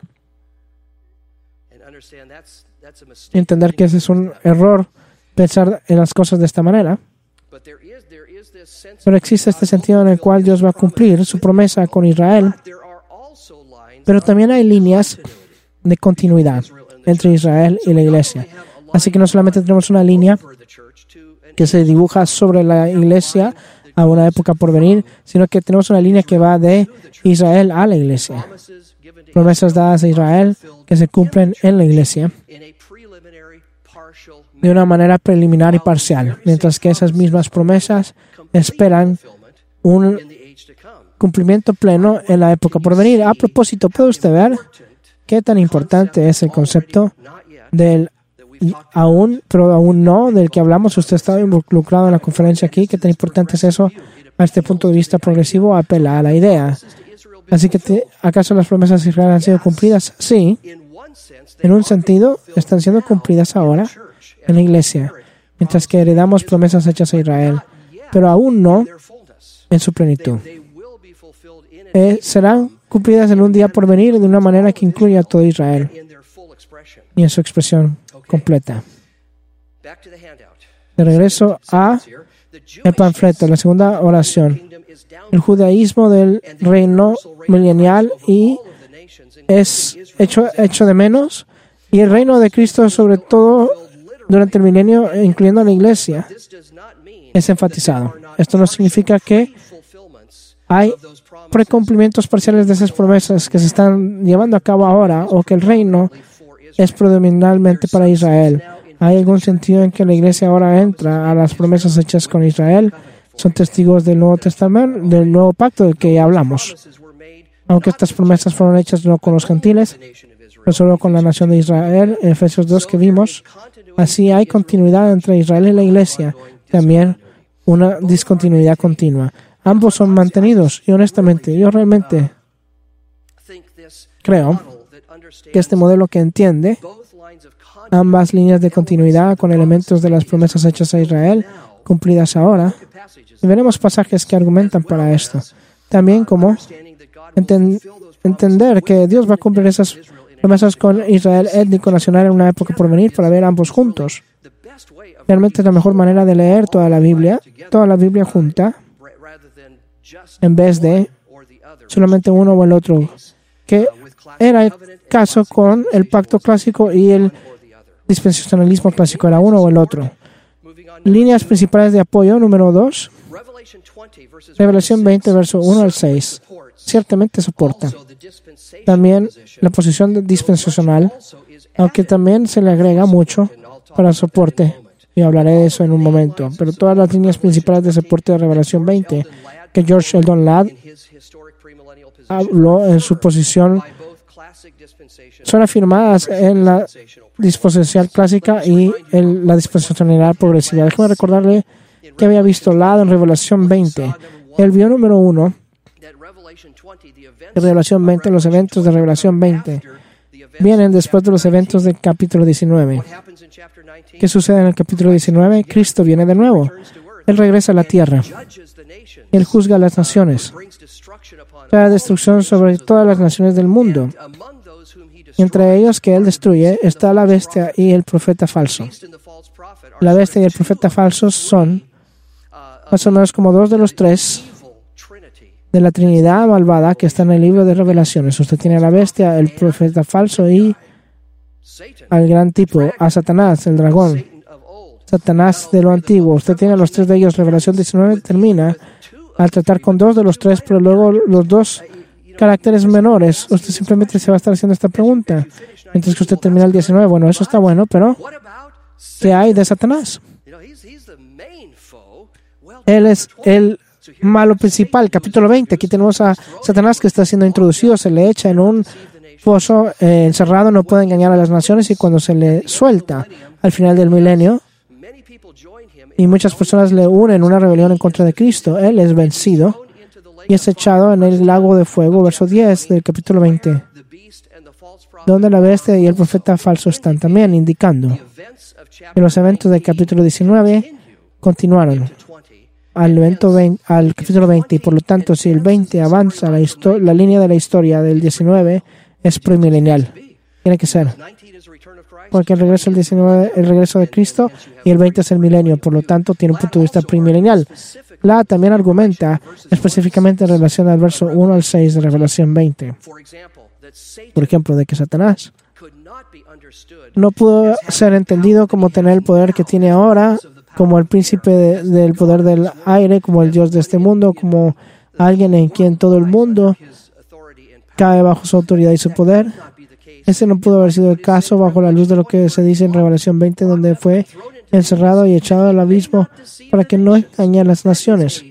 y entender que ese es un error pensar en las cosas de esta manera. Pero existe este sentido en el cual Dios va a cumplir su promesa con Israel. Pero también hay líneas de continuidad entre Israel y la iglesia. Así que no solamente tenemos una línea que se dibuja sobre la iglesia a una época por venir, sino que tenemos una línea que va de Israel a la iglesia. Promesas dadas a Israel que se cumplen en la iglesia de una manera preliminar y parcial, mientras que esas mismas promesas esperan un cumplimiento pleno en la época por venir. A propósito, ¿puede usted ver qué tan importante es el concepto del aún, pero aún no, del que hablamos? Usted estaba involucrado en la conferencia aquí. ¿Qué tan importante es eso? A este punto de vista progresivo apela a la idea. Así que, te, ¿acaso las promesas de Israel han sido cumplidas? Sí. En un sentido, están siendo cumplidas ahora en la iglesia, mientras que heredamos promesas hechas a Israel, pero aún no en su plenitud. Eh, serán cumplidas en un día por venir de una manera que incluya a todo Israel y en su expresión completa. De regreso a el panfleto, la segunda oración. El judaísmo del reino milenial y es hecho, hecho de menos, y el reino de Cristo, sobre todo durante el milenio, incluyendo a la iglesia, es enfatizado. Esto no significa que hay precumplimientos parciales de esas promesas que se están llevando a cabo ahora, o que el reino es predominantemente para Israel. ¿Hay algún sentido en que la iglesia ahora entra a las promesas hechas con Israel? Son testigos del Nuevo Testamento, del Nuevo Pacto del que hablamos. Aunque estas promesas fueron hechas no con los gentiles, pero solo con la nación de Israel, en Efesios dos que vimos, así hay continuidad entre Israel y la iglesia, también una discontinuidad continua. Ambos son mantenidos, y honestamente, yo realmente creo que este modelo que entiende ambas líneas de continuidad con elementos de las promesas hechas a Israel, cumplidas ahora, y veremos pasajes que argumentan para esto. También como enten- entender que Dios va a cumplir esas promesas con Israel étnico nacional en una época por venir para ver ambos juntos. Realmente es la mejor manera de leer toda la Biblia, toda la Biblia junta, en vez de solamente uno o el otro, que era el caso con el pacto clásico y el dispensacionalismo clásico, era uno o el otro. líneas principales de apoyo, número dos. Revelación veinte, verso uno al seis. Ciertamente soporta. También la posición dispensacional, aunque también se le agrega mucho para soporte. Y hablaré de eso en un momento. Pero todas las líneas principales de soporte de Revelación veinte, que George Eldon Ladd habló en su posición, son afirmadas en la dispensacional clásica y en la dispensacionalidad progresiva. Déjame recordarle que había visto Ladd en Revelación veinte. Él vio, número uno, de Revelación veinte, los eventos de Revelación veinte vienen después de los eventos del capítulo diecinueve. ¿Qué sucede en el capítulo diecinueve? Cristo viene de nuevo. Él regresa a la tierra. Él juzga a las naciones. Trae destrucción sobre todas las naciones del mundo. Y entre ellos que Él destruye está la bestia y el profeta falso. La bestia y el profeta falso son más o menos como dos de los tres de la Trinidad malvada que está en el libro de Revelaciones. Usted tiene a la bestia, el profeta falso y al gran tipo, a Satanás, el dragón. Satanás de lo antiguo. Usted tiene a los tres de ellos. Revelación diecinueve termina al tratar con dos de los tres, pero luego los dos caracteres menores. Usted simplemente se va a estar haciendo esta pregunta. Mientras que usted termina el diecinueve. Bueno, eso está bueno, pero ¿qué hay de Satanás? Él es el malo principal. Capítulo veinte. Aquí tenemos a Satanás que está siendo introducido. Se le echa en un pozo eh, encerrado. No puede engañar a las naciones. Y cuando se le suelta al final del milenio, y muchas personas le unen una rebelión en contra de Cristo, Él es vencido y es echado en el lago de fuego, verso diez del capítulo veinte, donde la bestia y el profeta falso están también, indicando que los eventos del capítulo diecinueve continuaron al, evento veinte, al capítulo veinte, y por lo tanto, si el veinte avanza, la, la línea de la historia del diecinueve es premilenial. Tiene que ser. Porque el regreso del diecinueve, el regreso de Cristo, y el veinte es el milenio, por lo tanto tiene un punto de vista premilenial. La también argumenta específicamente en relación al verso uno al seis de Revelación veinte. Por ejemplo, de que Satanás no pudo ser entendido como tener el poder que tiene ahora, como el príncipe de, del poder del aire, como el Dios de este mundo, como alguien en quien todo el mundo cae bajo su autoridad y su poder. Ese no pudo haber sido el caso bajo la luz de lo que se dice en Revelación veinte, donde fue encerrado y echado al abismo para que no engañe a las naciones.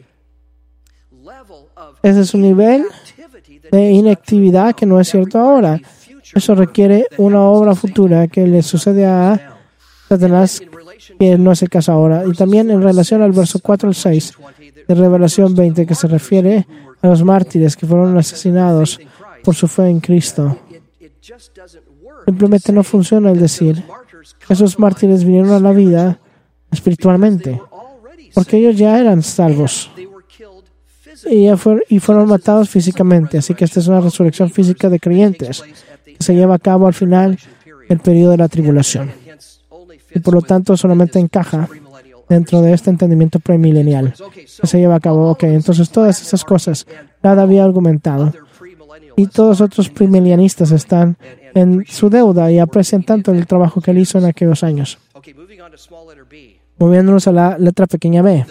Ese es un nivel de inactividad que no es cierto ahora. Eso requiere una obra futura que le sucede a Satanás, que no es el caso ahora. Y también en relación al verso cuatro al seis de Revelación veinte, que se refiere a los mártires que fueron asesinados por su fe en Cristo. Simplemente no funciona el decir esos mártires vinieron a la vida espiritualmente, porque ellos ya eran salvos y, ya fueron, y fueron matados físicamente. Así que esta es una resurrección física de creyentes que se lleva a cabo al final del periodo de la tribulación, y por lo tanto solamente encaja dentro de este entendimiento premilenial que se lleva a cabo. Ok, entonces todas esas cosas nada había argumentado, y todos los otros premilenianistas están en su deuda y aprecian tanto el trabajo que él hizo en aquellos años. Moviéndonos a la letra pequeña b.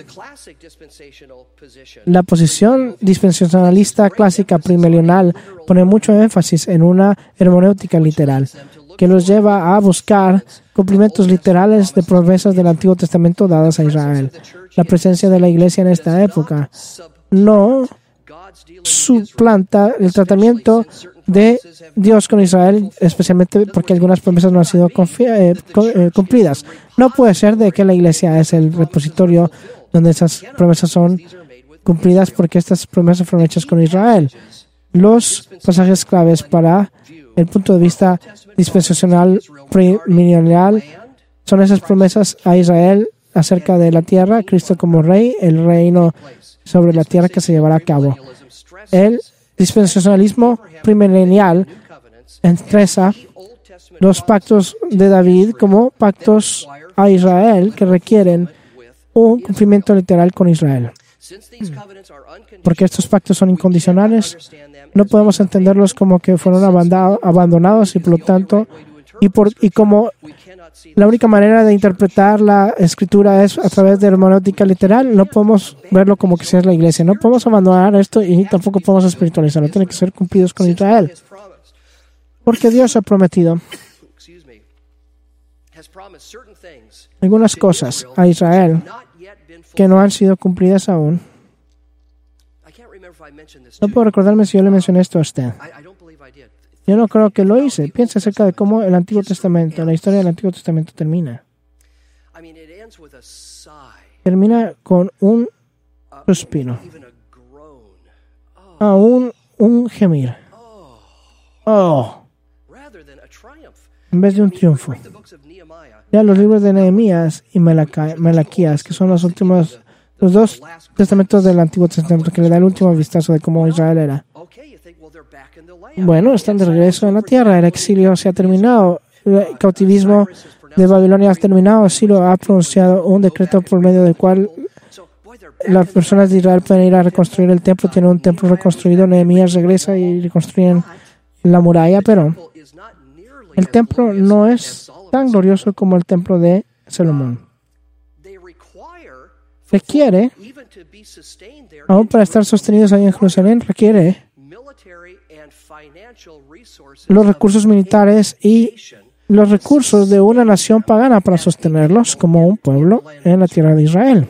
La posición dispensacionalista clásica premilenial pone mucho énfasis en una hermenéutica literal que los lleva a buscar cumplimientos literales de promesas del Antiguo Testamento dadas a Israel. La presencia de la iglesia en esta época no suplanta el tratamiento de Dios con Israel, especialmente porque algunas promesas no han sido eh, cumplidas. No puede ser de que la iglesia es el repositorio donde esas promesas son cumplidas, porque estas promesas fueron hechas con Israel. Los pasajes claves para el punto de vista dispensacional premilenial son esas promesas a Israel acerca de la tierra, Cristo como rey, el reino sobre la tierra que se llevará a cabo. El dispensacionalismo premilenial expresa los pactos de David como pactos a Israel que requieren un cumplimiento literal con Israel. Porque estos pactos son incondicionales, no podemos entenderlos como que fueron abandonados y por lo tanto Y, por, y como la única manera de interpretar la escritura es a través de hermenéutica literal, no podemos verlo como que sea la iglesia. No podemos abandonar esto y tampoco podemos espiritualizarlo. Tiene que ser cumplidos con Israel. Porque Dios ha prometido algunas cosas a Israel que no han sido cumplidas aún. No puedo recordarme si yo le mencioné esto a usted. Yo no creo que lo hice. Piensa acerca de cómo el Antiguo Testamento, la historia del Antiguo Testamento termina. Termina con un suspiro. Aún un gemir. Oh. En vez de un triunfo. Ya los libros de Nehemías y Malaca- Malaquías, que son los últimos, los dos testamentos del Antiguo Testamento, que le da el último vistazo de cómo Israel era. Bueno, están de regreso en la tierra. El exilio se ha terminado. El cautivismo de Babilonia ha terminado. Ciro ha pronunciado un decreto por medio del cual las personas de Israel pueden ir a reconstruir el templo. Tienen un templo reconstruido. Nehemías regresa y reconstruyen la muralla, pero el templo no es tan glorioso como el templo de Salomón. Requiere, aún para estar sostenidos ahí en Jerusalén, requiere los recursos militares y los recursos de una nación pagana para sostenerlos como un pueblo en la tierra de Israel.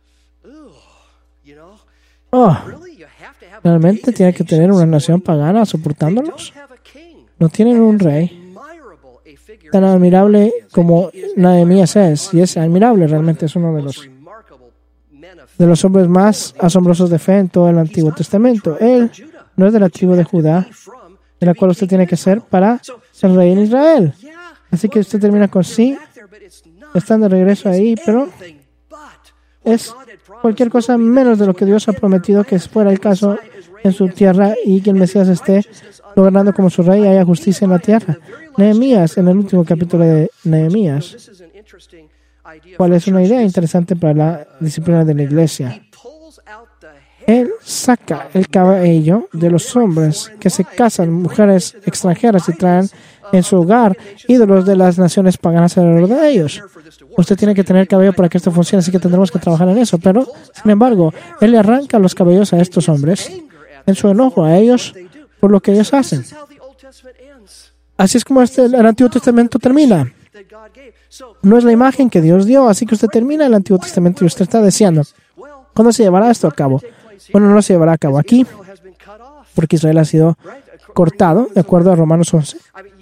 Oh, ¿realmente tiene que tener una nación pagana soportándolos? No tienen un rey tan admirable como Nehemías es, y es admirable, realmente es uno de los de los hombres más asombrosos de fe en todo el Antiguo Testamento. Él no es de la tribu de Judá, de la cual usted tiene que ser para ser rey en Israel. Así que usted termina con sí, están de regreso ahí, pero es cualquier cosa menos de lo que Dios ha prometido que fuera el caso en su tierra y que el Mesías esté gobernando como su rey y haya justicia en la tierra. Nehemías, en el último capítulo de Nehemías, cuál es una idea interesante para la disciplina de la iglesia. Él saca el cabello de los hombres que se casan, mujeres extranjeras, y traen en su hogar ídolos de las naciones paganas alrededor de ellos. Usted tiene que tener cabello para que esto funcione, así que tendremos que trabajar en eso. Pero, sin embargo, Él le arranca los cabellos a estos hombres en su enojo a ellos por lo que ellos hacen. Así es como este, el Antiguo Testamento termina. No es la imagen que Dios dio, así que usted termina el Antiguo Testamento y usted está deseando, ¿cuándo se llevará esto a cabo? Bueno, no se llevará a cabo aquí, porque Israel ha sido cortado, de acuerdo a Romanos once.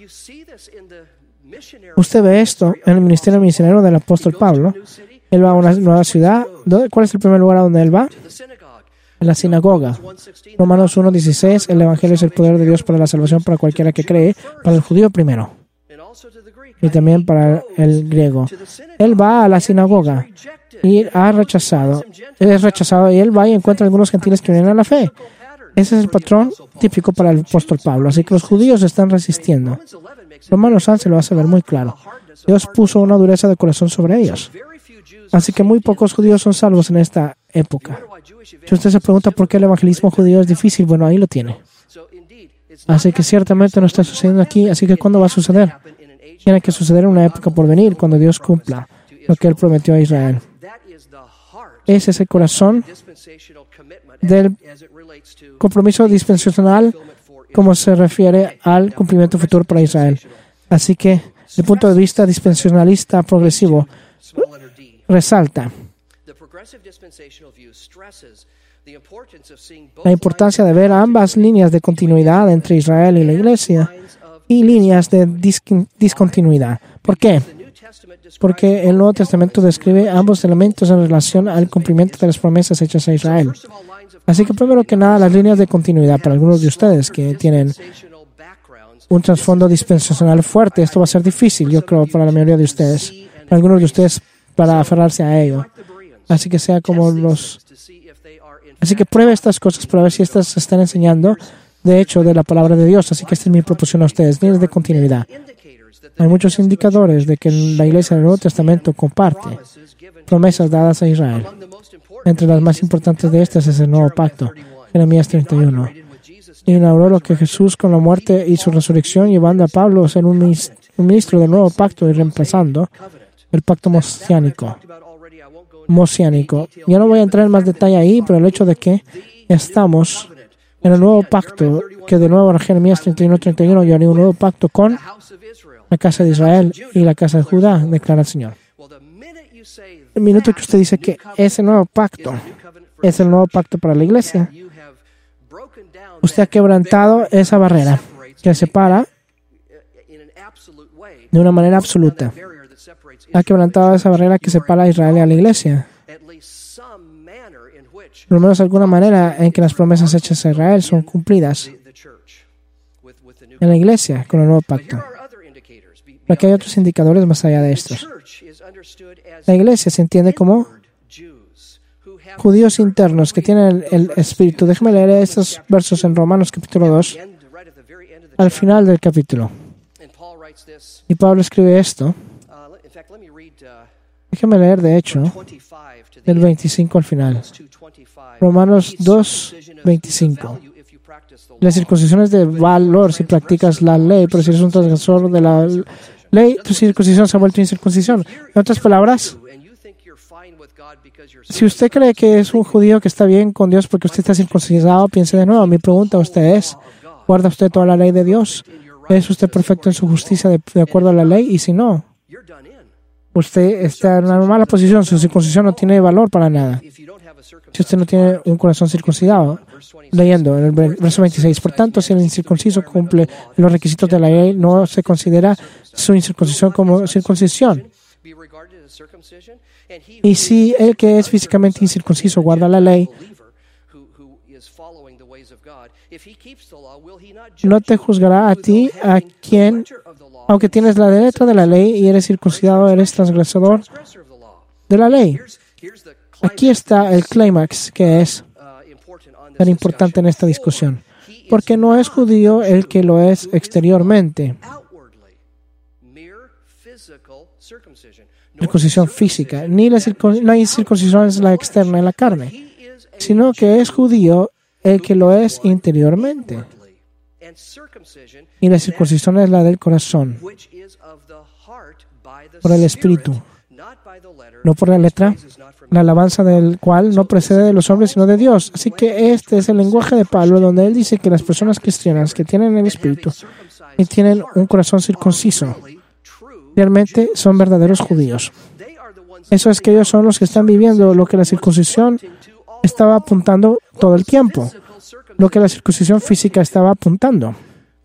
Usted ve esto en el ministerio misionero del apóstol Pablo. Él va a una nueva ciudad. ¿Cuál es el primer lugar a donde él va? En la sinagoga. Romanos uno dieciséis, el Evangelio es el poder de Dios para la salvación para cualquiera que cree, para el judío primero, y también para el griego. Él va a la sinagoga y ha rechazado, es rechazado, y él va y encuentra a algunos gentiles que vienen a la fe. Ese es el patrón típico para el apóstol Pablo. Así que los judíos están resistiendo. Romanos once lo hace ver muy claro. Dios puso una dureza de corazón sobre ellos. Así que muy pocos judíos son salvos en esta época. Si usted se pregunta por qué el evangelismo judío es difícil, bueno, ahí lo tiene. Así que ciertamente no está sucediendo aquí. Así que ¿cuándo va a suceder? Tiene que suceder en una época por venir, cuando Dios cumpla lo que Él prometió a Israel. Ese es el corazón del compromiso dispensacional como se refiere al cumplimiento futuro para Israel. Así que, desde el punto de vista dispensacionalista progresivo, resalta la importancia de ver ambas líneas de continuidad entre Israel y la Iglesia y líneas de dis- discontinuidad. ¿Por qué? Porque el Nuevo Testamento describe ambos elementos en relación al cumplimiento de las promesas hechas a Israel. Así que, primero que nada, las líneas de continuidad para algunos de ustedes que tienen un trasfondo dispensacional fuerte. Esto va a ser difícil, yo creo, para la mayoría de ustedes. Para algunos de ustedes, para aferrarse a ello. Así que sea como los... Así que pruebe estas cosas para ver si estas se están enseñando, de hecho, de la palabra de Dios. Así que esta es mi proposición a ustedes, líneas de continuidad. Hay muchos indicadores de que la Iglesia del Nuevo Testamento comparte promesas dadas a Israel. Entre las más importantes de estas es el Nuevo Pacto, Jeremías treinta y uno. Inauguró lo que Jesús con la muerte y su resurrección, llevando a Pablo en un, un ministro del nuevo pacto y reemplazando el pacto mosiánico. Mosiánico. Yo no voy a entrar en más detalle ahí, pero el hecho de que estamos en el nuevo pacto, que de nuevo en Jeremías treinta y uno treinta y uno, yo haré un nuevo pacto con la casa de Israel y la casa de Judá, declara el Señor. El minuto que usted dice que ese nuevo pacto es el nuevo pacto para la iglesia, usted ha quebrantado esa barrera que separa de una manera absoluta. Ha quebrantado esa barrera que separa a Israel y a la iglesia. Por lo menos alguna manera en que las promesas hechas a Israel son cumplidas en la iglesia con el nuevo pacto. Pero aquí hay otros indicadores más allá de estos. La iglesia se entiende como judíos internos que tienen el, el espíritu. Déjeme leer estos versos en Romanos capítulo dos, al final del capítulo. Y Pablo escribe esto. Déjeme leer, de hecho, del veinticinco al final. Romanos dos, veinticinco. La circuncisión es de valor si practicas la ley, pero si eres un transgresor de la ley, tu circuncisión se ha vuelto incircuncisión. En otras palabras, si usted cree que es un judío que está bien con Dios porque usted está circuncidado, piense de nuevo. Mi pregunta a usted es, ¿guarda usted toda la ley de Dios? ¿Es usted perfecto en su justicia de, de acuerdo a la ley? Y si no, usted está en una mala posición. Su circuncisión no tiene valor para nada. Si usted no tiene un corazón circuncidado, leyendo en el verso veintiséis, por tanto, si el incircunciso cumple los requisitos de la ley, no se considera su incircuncisión como circuncisión. Y si el que es físicamente incircunciso guarda la ley, no te juzgará a ti, a quien, aunque tienes la letra de la ley y eres circuncidado, eres transgresor de la ley. Aquí está el clímax que es tan importante en esta discusión. Porque no es judío el que lo es exteriormente. Circuncisión física. Ni la circun- no hay circuncisión es la externa en la carne, sino que es judío el que lo es interiormente. Y la circuncisión es la del corazón, por el Espíritu, no por la letra, la alabanza del cual no procede de los hombres, sino de Dios. Así que este es el lenguaje de Pablo, donde él dice que las personas cristianas que tienen el Espíritu y tienen un corazón circunciso, realmente son verdaderos judíos. Eso es que ellos son los que están viviendo lo que la circuncisión estaba apuntando todo el tiempo, lo que la circuncisión física estaba apuntando.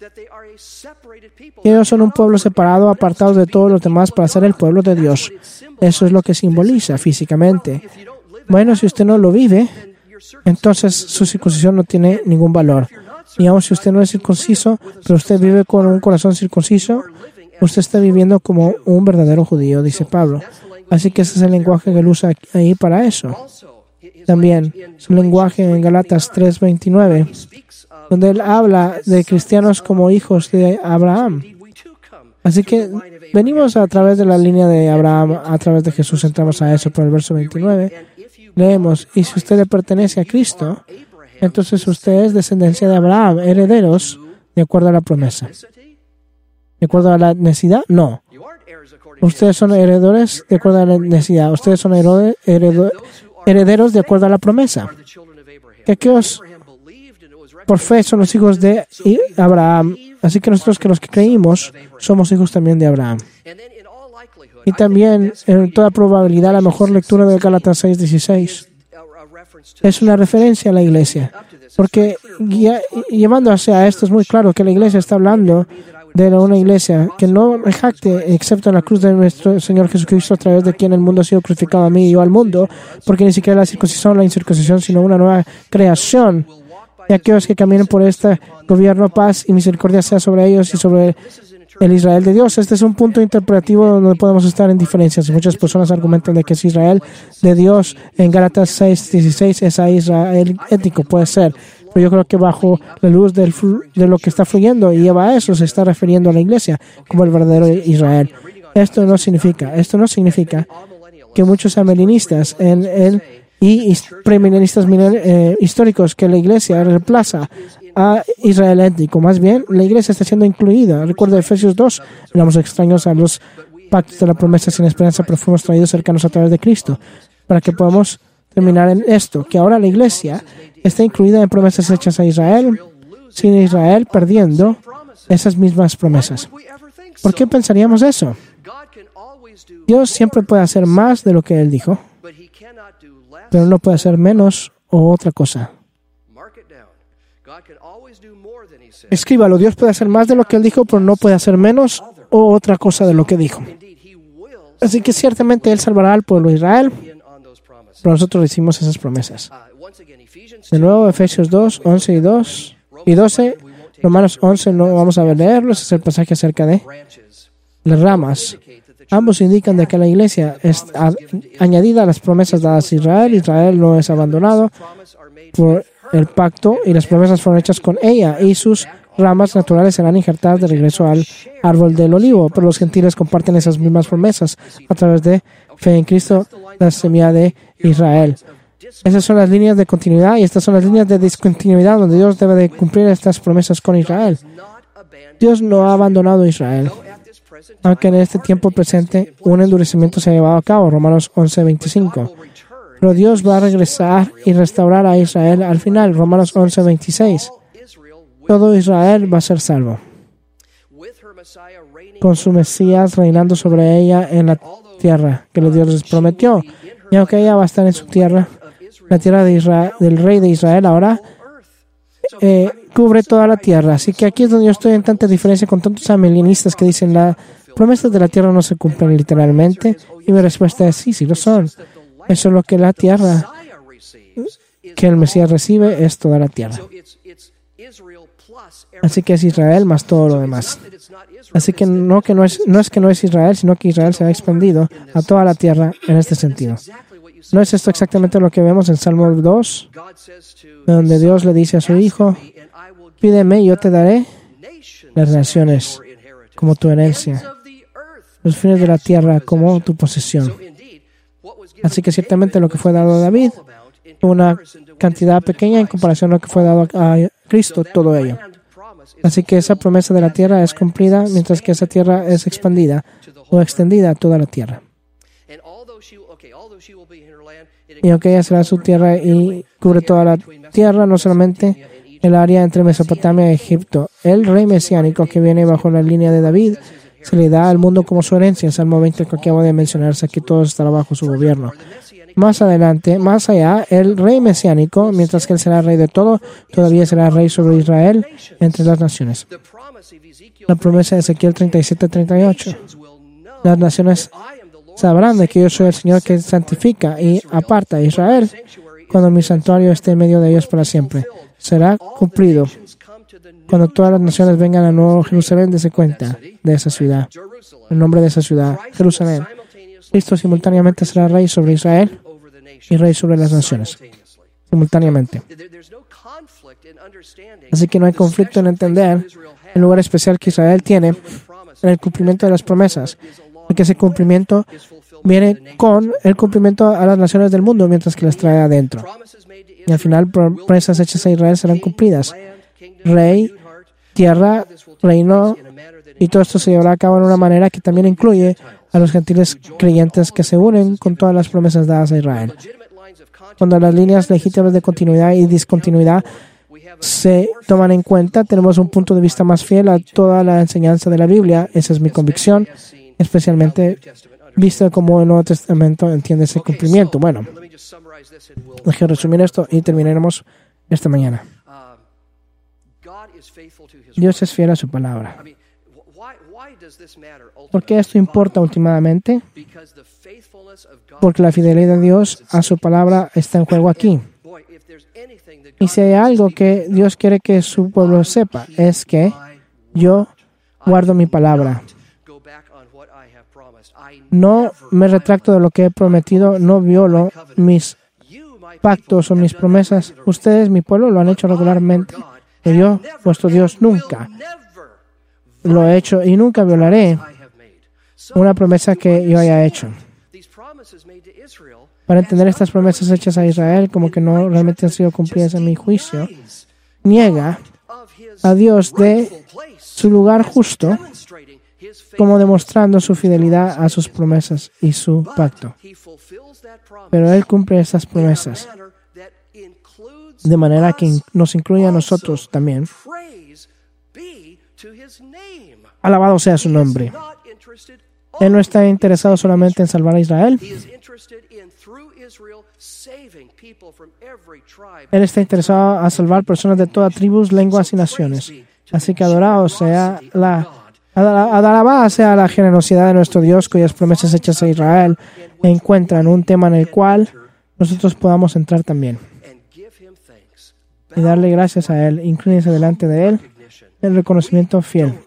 Ellos son un pueblo separado, apartados de todos los demás para ser el pueblo de Dios. Eso es lo que simboliza físicamente. Bueno, si usted no lo vive, entonces su circuncisión no tiene ningún valor. Y aun si usted no es circunciso, pero usted vive con un corazón circunciso, usted está viviendo como un verdadero judío, dice Pablo. Así que ese es el lenguaje que él usa ahí para eso. También su lenguaje en Gálatas tres veintinueve, donde él habla de cristianos como hijos de Abraham. Así que venimos a través de la línea de Abraham, a través de Jesús entramos a eso. Por el verso veintinueve leemos, y si usted le pertenece a Cristo, entonces usted es descendencia de Abraham, herederos de acuerdo a la promesa. ¿De acuerdo a la necesidad? No. Ustedes son heredores de acuerdo a la necesidad. Ustedes son herode, heredo, herederos de acuerdo a la promesa. Que aquellos por fe son los hijos de Abraham. Así que nosotros que los que creímos somos hijos también de Abraham. Y también, en toda probabilidad, la mejor lectura de Gálatas seis dieciséis es una referencia a la iglesia. Porque guía, llevando hacia esto es muy claro que la iglesia está hablando de una iglesia que no me jacte excepto en la cruz de nuestro Señor Jesucristo, a través de quien el mundo ha sido crucificado a mí y yo al mundo, porque ni siquiera la circuncisión, la incircuncisión, sino una nueva creación. Y aquellos que caminen por este gobierno, paz y misericordia sea sobre ellos y sobre el Israel de Dios. Este es un punto interpretativo donde podemos estar en diferencias. Muchas personas argumentan de que es Israel de Dios. En Gálatas seis dieciséis es a Israel étnico, puede ser. Pero yo creo que bajo la luz del de lo que está fluyendo y lleva a eso, se está refiriendo a la iglesia como el verdadero Israel. Esto no significa, esto no significa que muchos amelinistas en el y premilenistas eh, históricos que la iglesia reemplaza a Israel étnico. Más bien, la iglesia está siendo incluida. Recuerda Efesios dos, éramos extraños a los pactos de la promesa sin esperanza, pero fuimos traídos cercanos a través de Cristo, para que podamos terminar en esto, que ahora la iglesia está incluida en promesas hechas a Israel, sin Israel perdiendo esas mismas promesas. ¿Por qué pensaríamos eso? Dios siempre puede hacer más de lo que Él dijo, pero no puede hacer menos o otra cosa. Escríbalo, Dios puede hacer más de lo que Él dijo, pero no puede hacer menos o otra cosa de lo que dijo. Así que ciertamente Él salvará al pueblo de Israel, pero nosotros recibimos esas promesas. De nuevo, Efesios dos, once y dos y doce, Romanos once, no vamos a leerlos, es el pasaje acerca de las ramas. Ambos indican de que la iglesia es a, añadida a las promesas dadas a Israel. Israel no es abandonado por el pacto y las promesas fueron hechas con ella y sus ramas naturales serán injertadas de regreso al árbol del olivo. Pero los gentiles comparten esas mismas promesas a través de fe en Cristo, la semilla de Israel. Esas son las líneas de continuidad y estas son las líneas de discontinuidad donde Dios debe de cumplir estas promesas con Israel. Dios no ha abandonado a Israel, aunque en este tiempo presente un endurecimiento se ha llevado a cabo, Romanos once, veinticinco. Pero Dios va a regresar y restaurar a Israel al final, Romanos once, veintiséis. Todo Israel va a ser salvo, con su Mesías reinando sobre ella en la tierra que Dios les prometió. Y aunque ella va a estar en su tierra, la tierra de Israel, del rey de Israel ahora eh, cubre toda la tierra. Así que aquí es donde yo estoy en tanta diferencia con tantos amilienistas que dicen las promesas de la tierra no se cumplen literalmente. Y mi respuesta es sí, sí lo son. Eso es lo que la tierra que el Mesías recibe es toda la tierra. Así que es Israel más todo lo demás. Así que no, que no, es, no es que no es Israel, sino que Israel se ha expandido a toda la tierra en este sentido. ¿No es esto exactamente lo que vemos en Salmo dos? Donde Dios le dice a su Hijo, pídeme y yo te daré las naciones como tu herencia, los fines de la tierra como tu posesión. Así que ciertamente lo que fue dado a David, una cantidad pequeña en comparación a lo que fue dado a Cristo, todo ello. Así que esa promesa de la tierra es cumplida, mientras que esa tierra es expandida o extendida a toda la tierra. Y aunque ella será su tierra y cubre toda la tierra, no solamente el área entre Mesopotamia y Egipto, el rey mesiánico que viene bajo la línea de David se le da al mundo como su herencia. Salmo veinte que acabo de mencionarse, aquí todo estará bajo su gobierno. Más adelante, más allá, el rey mesiánico, mientras que él será rey de todo, todavía será rey sobre Israel entre las naciones. La promesa de Ezequiel treinta y siete, treinta y ocho. Las naciones sabrán de que yo soy el Señor que santifica y aparta a Israel cuando mi santuario esté en medio de ellos para siempre. Será cumplido cuando todas las naciones vengan a Nuevo Jerusalén, dése cuenta de esa ciudad, el nombre de esa ciudad, Jerusalén. Cristo simultáneamente será rey sobre Israel y rey sobre las naciones, simultáneamente. Así que no hay conflicto en entender el lugar especial que Israel tiene en el cumplimiento de las promesas, porque ese cumplimiento viene con el cumplimiento a las naciones del mundo mientras que las trae adentro. Y al final, promesas hechas a Israel serán cumplidas. Rey, tierra, reino, y todo esto se llevará a cabo en una manera que también incluye a los gentiles creyentes que se unen con todas las promesas dadas a Israel. Cuando las líneas legítimas de continuidad y discontinuidad se toman en cuenta, tenemos un punto de vista más fiel a toda la enseñanza de la Biblia. Esa es mi convicción, especialmente visto como el Nuevo Testamento entiende ese cumplimiento. Bueno, déjame resumir esto y terminaremos esta mañana. Dios es fiel a su palabra. ¿Por qué esto importa últimamente? Porque la fidelidad de Dios a su palabra está en juego aquí. Y si hay algo que Dios quiere que su pueblo sepa, es que yo guardo mi palabra. No me retracto de lo que he prometido, no violo mis pactos o mis promesas. Ustedes, mi pueblo, lo han hecho regularmente. Pero yo, vuestro Dios, nunca lo he hecho y nunca violaré una promesa que yo haya hecho. Para entender estas promesas hechas a Israel como que no realmente han sido cumplidas en mi juicio, niega a Dios de su lugar justo, como demostrando su fidelidad a sus promesas y su pacto. Pero Él cumple esas promesas de manera que nos incluye a nosotros también. Alabado sea su nombre. Él no está interesado solamente en salvar a Israel. Él está interesado en salvar personas de todas tribus, lenguas y naciones. Así que adorado sea la, alabada sea la generosidad de nuestro Dios, cuyas promesas hechas a Israel encuentran un tema en el cual nosotros podamos entrar también. Y darle gracias a Él, inclínese delante de Él, el reconocimiento fiel.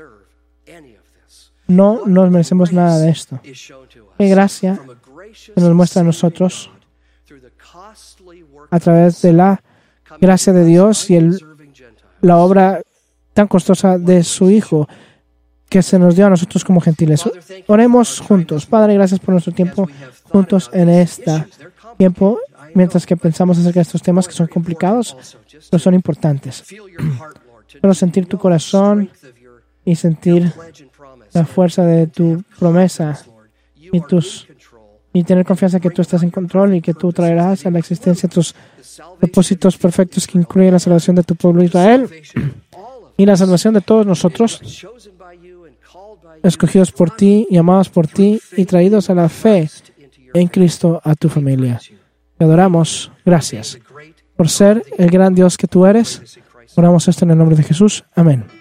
No nos merecemos nada de esto. Qué gracia que nos muestra a nosotros a través de la gracia de Dios y el, la obra tan costosa de su Hijo que se nos dio a nosotros como gentiles. Oremos juntos. Padre, gracias por nuestro tiempo juntos en este tiempo, mientras que pensamos acerca de estos temas que son complicados, pero son importantes. Quiero sentir tu corazón y sentir la fuerza de tu promesa y, tus, y tener confianza que tú estás en control y que tú traerás a la existencia tus propósitos perfectos que incluyen la salvación de tu pueblo Israel y la salvación de todos nosotros, escogidos por ti y amados por ti y traídos a la fe en Cristo a tu familia. Te adoramos. Gracias por ser el gran Dios que tú eres. Oramos esto en el nombre de Jesús. Amén.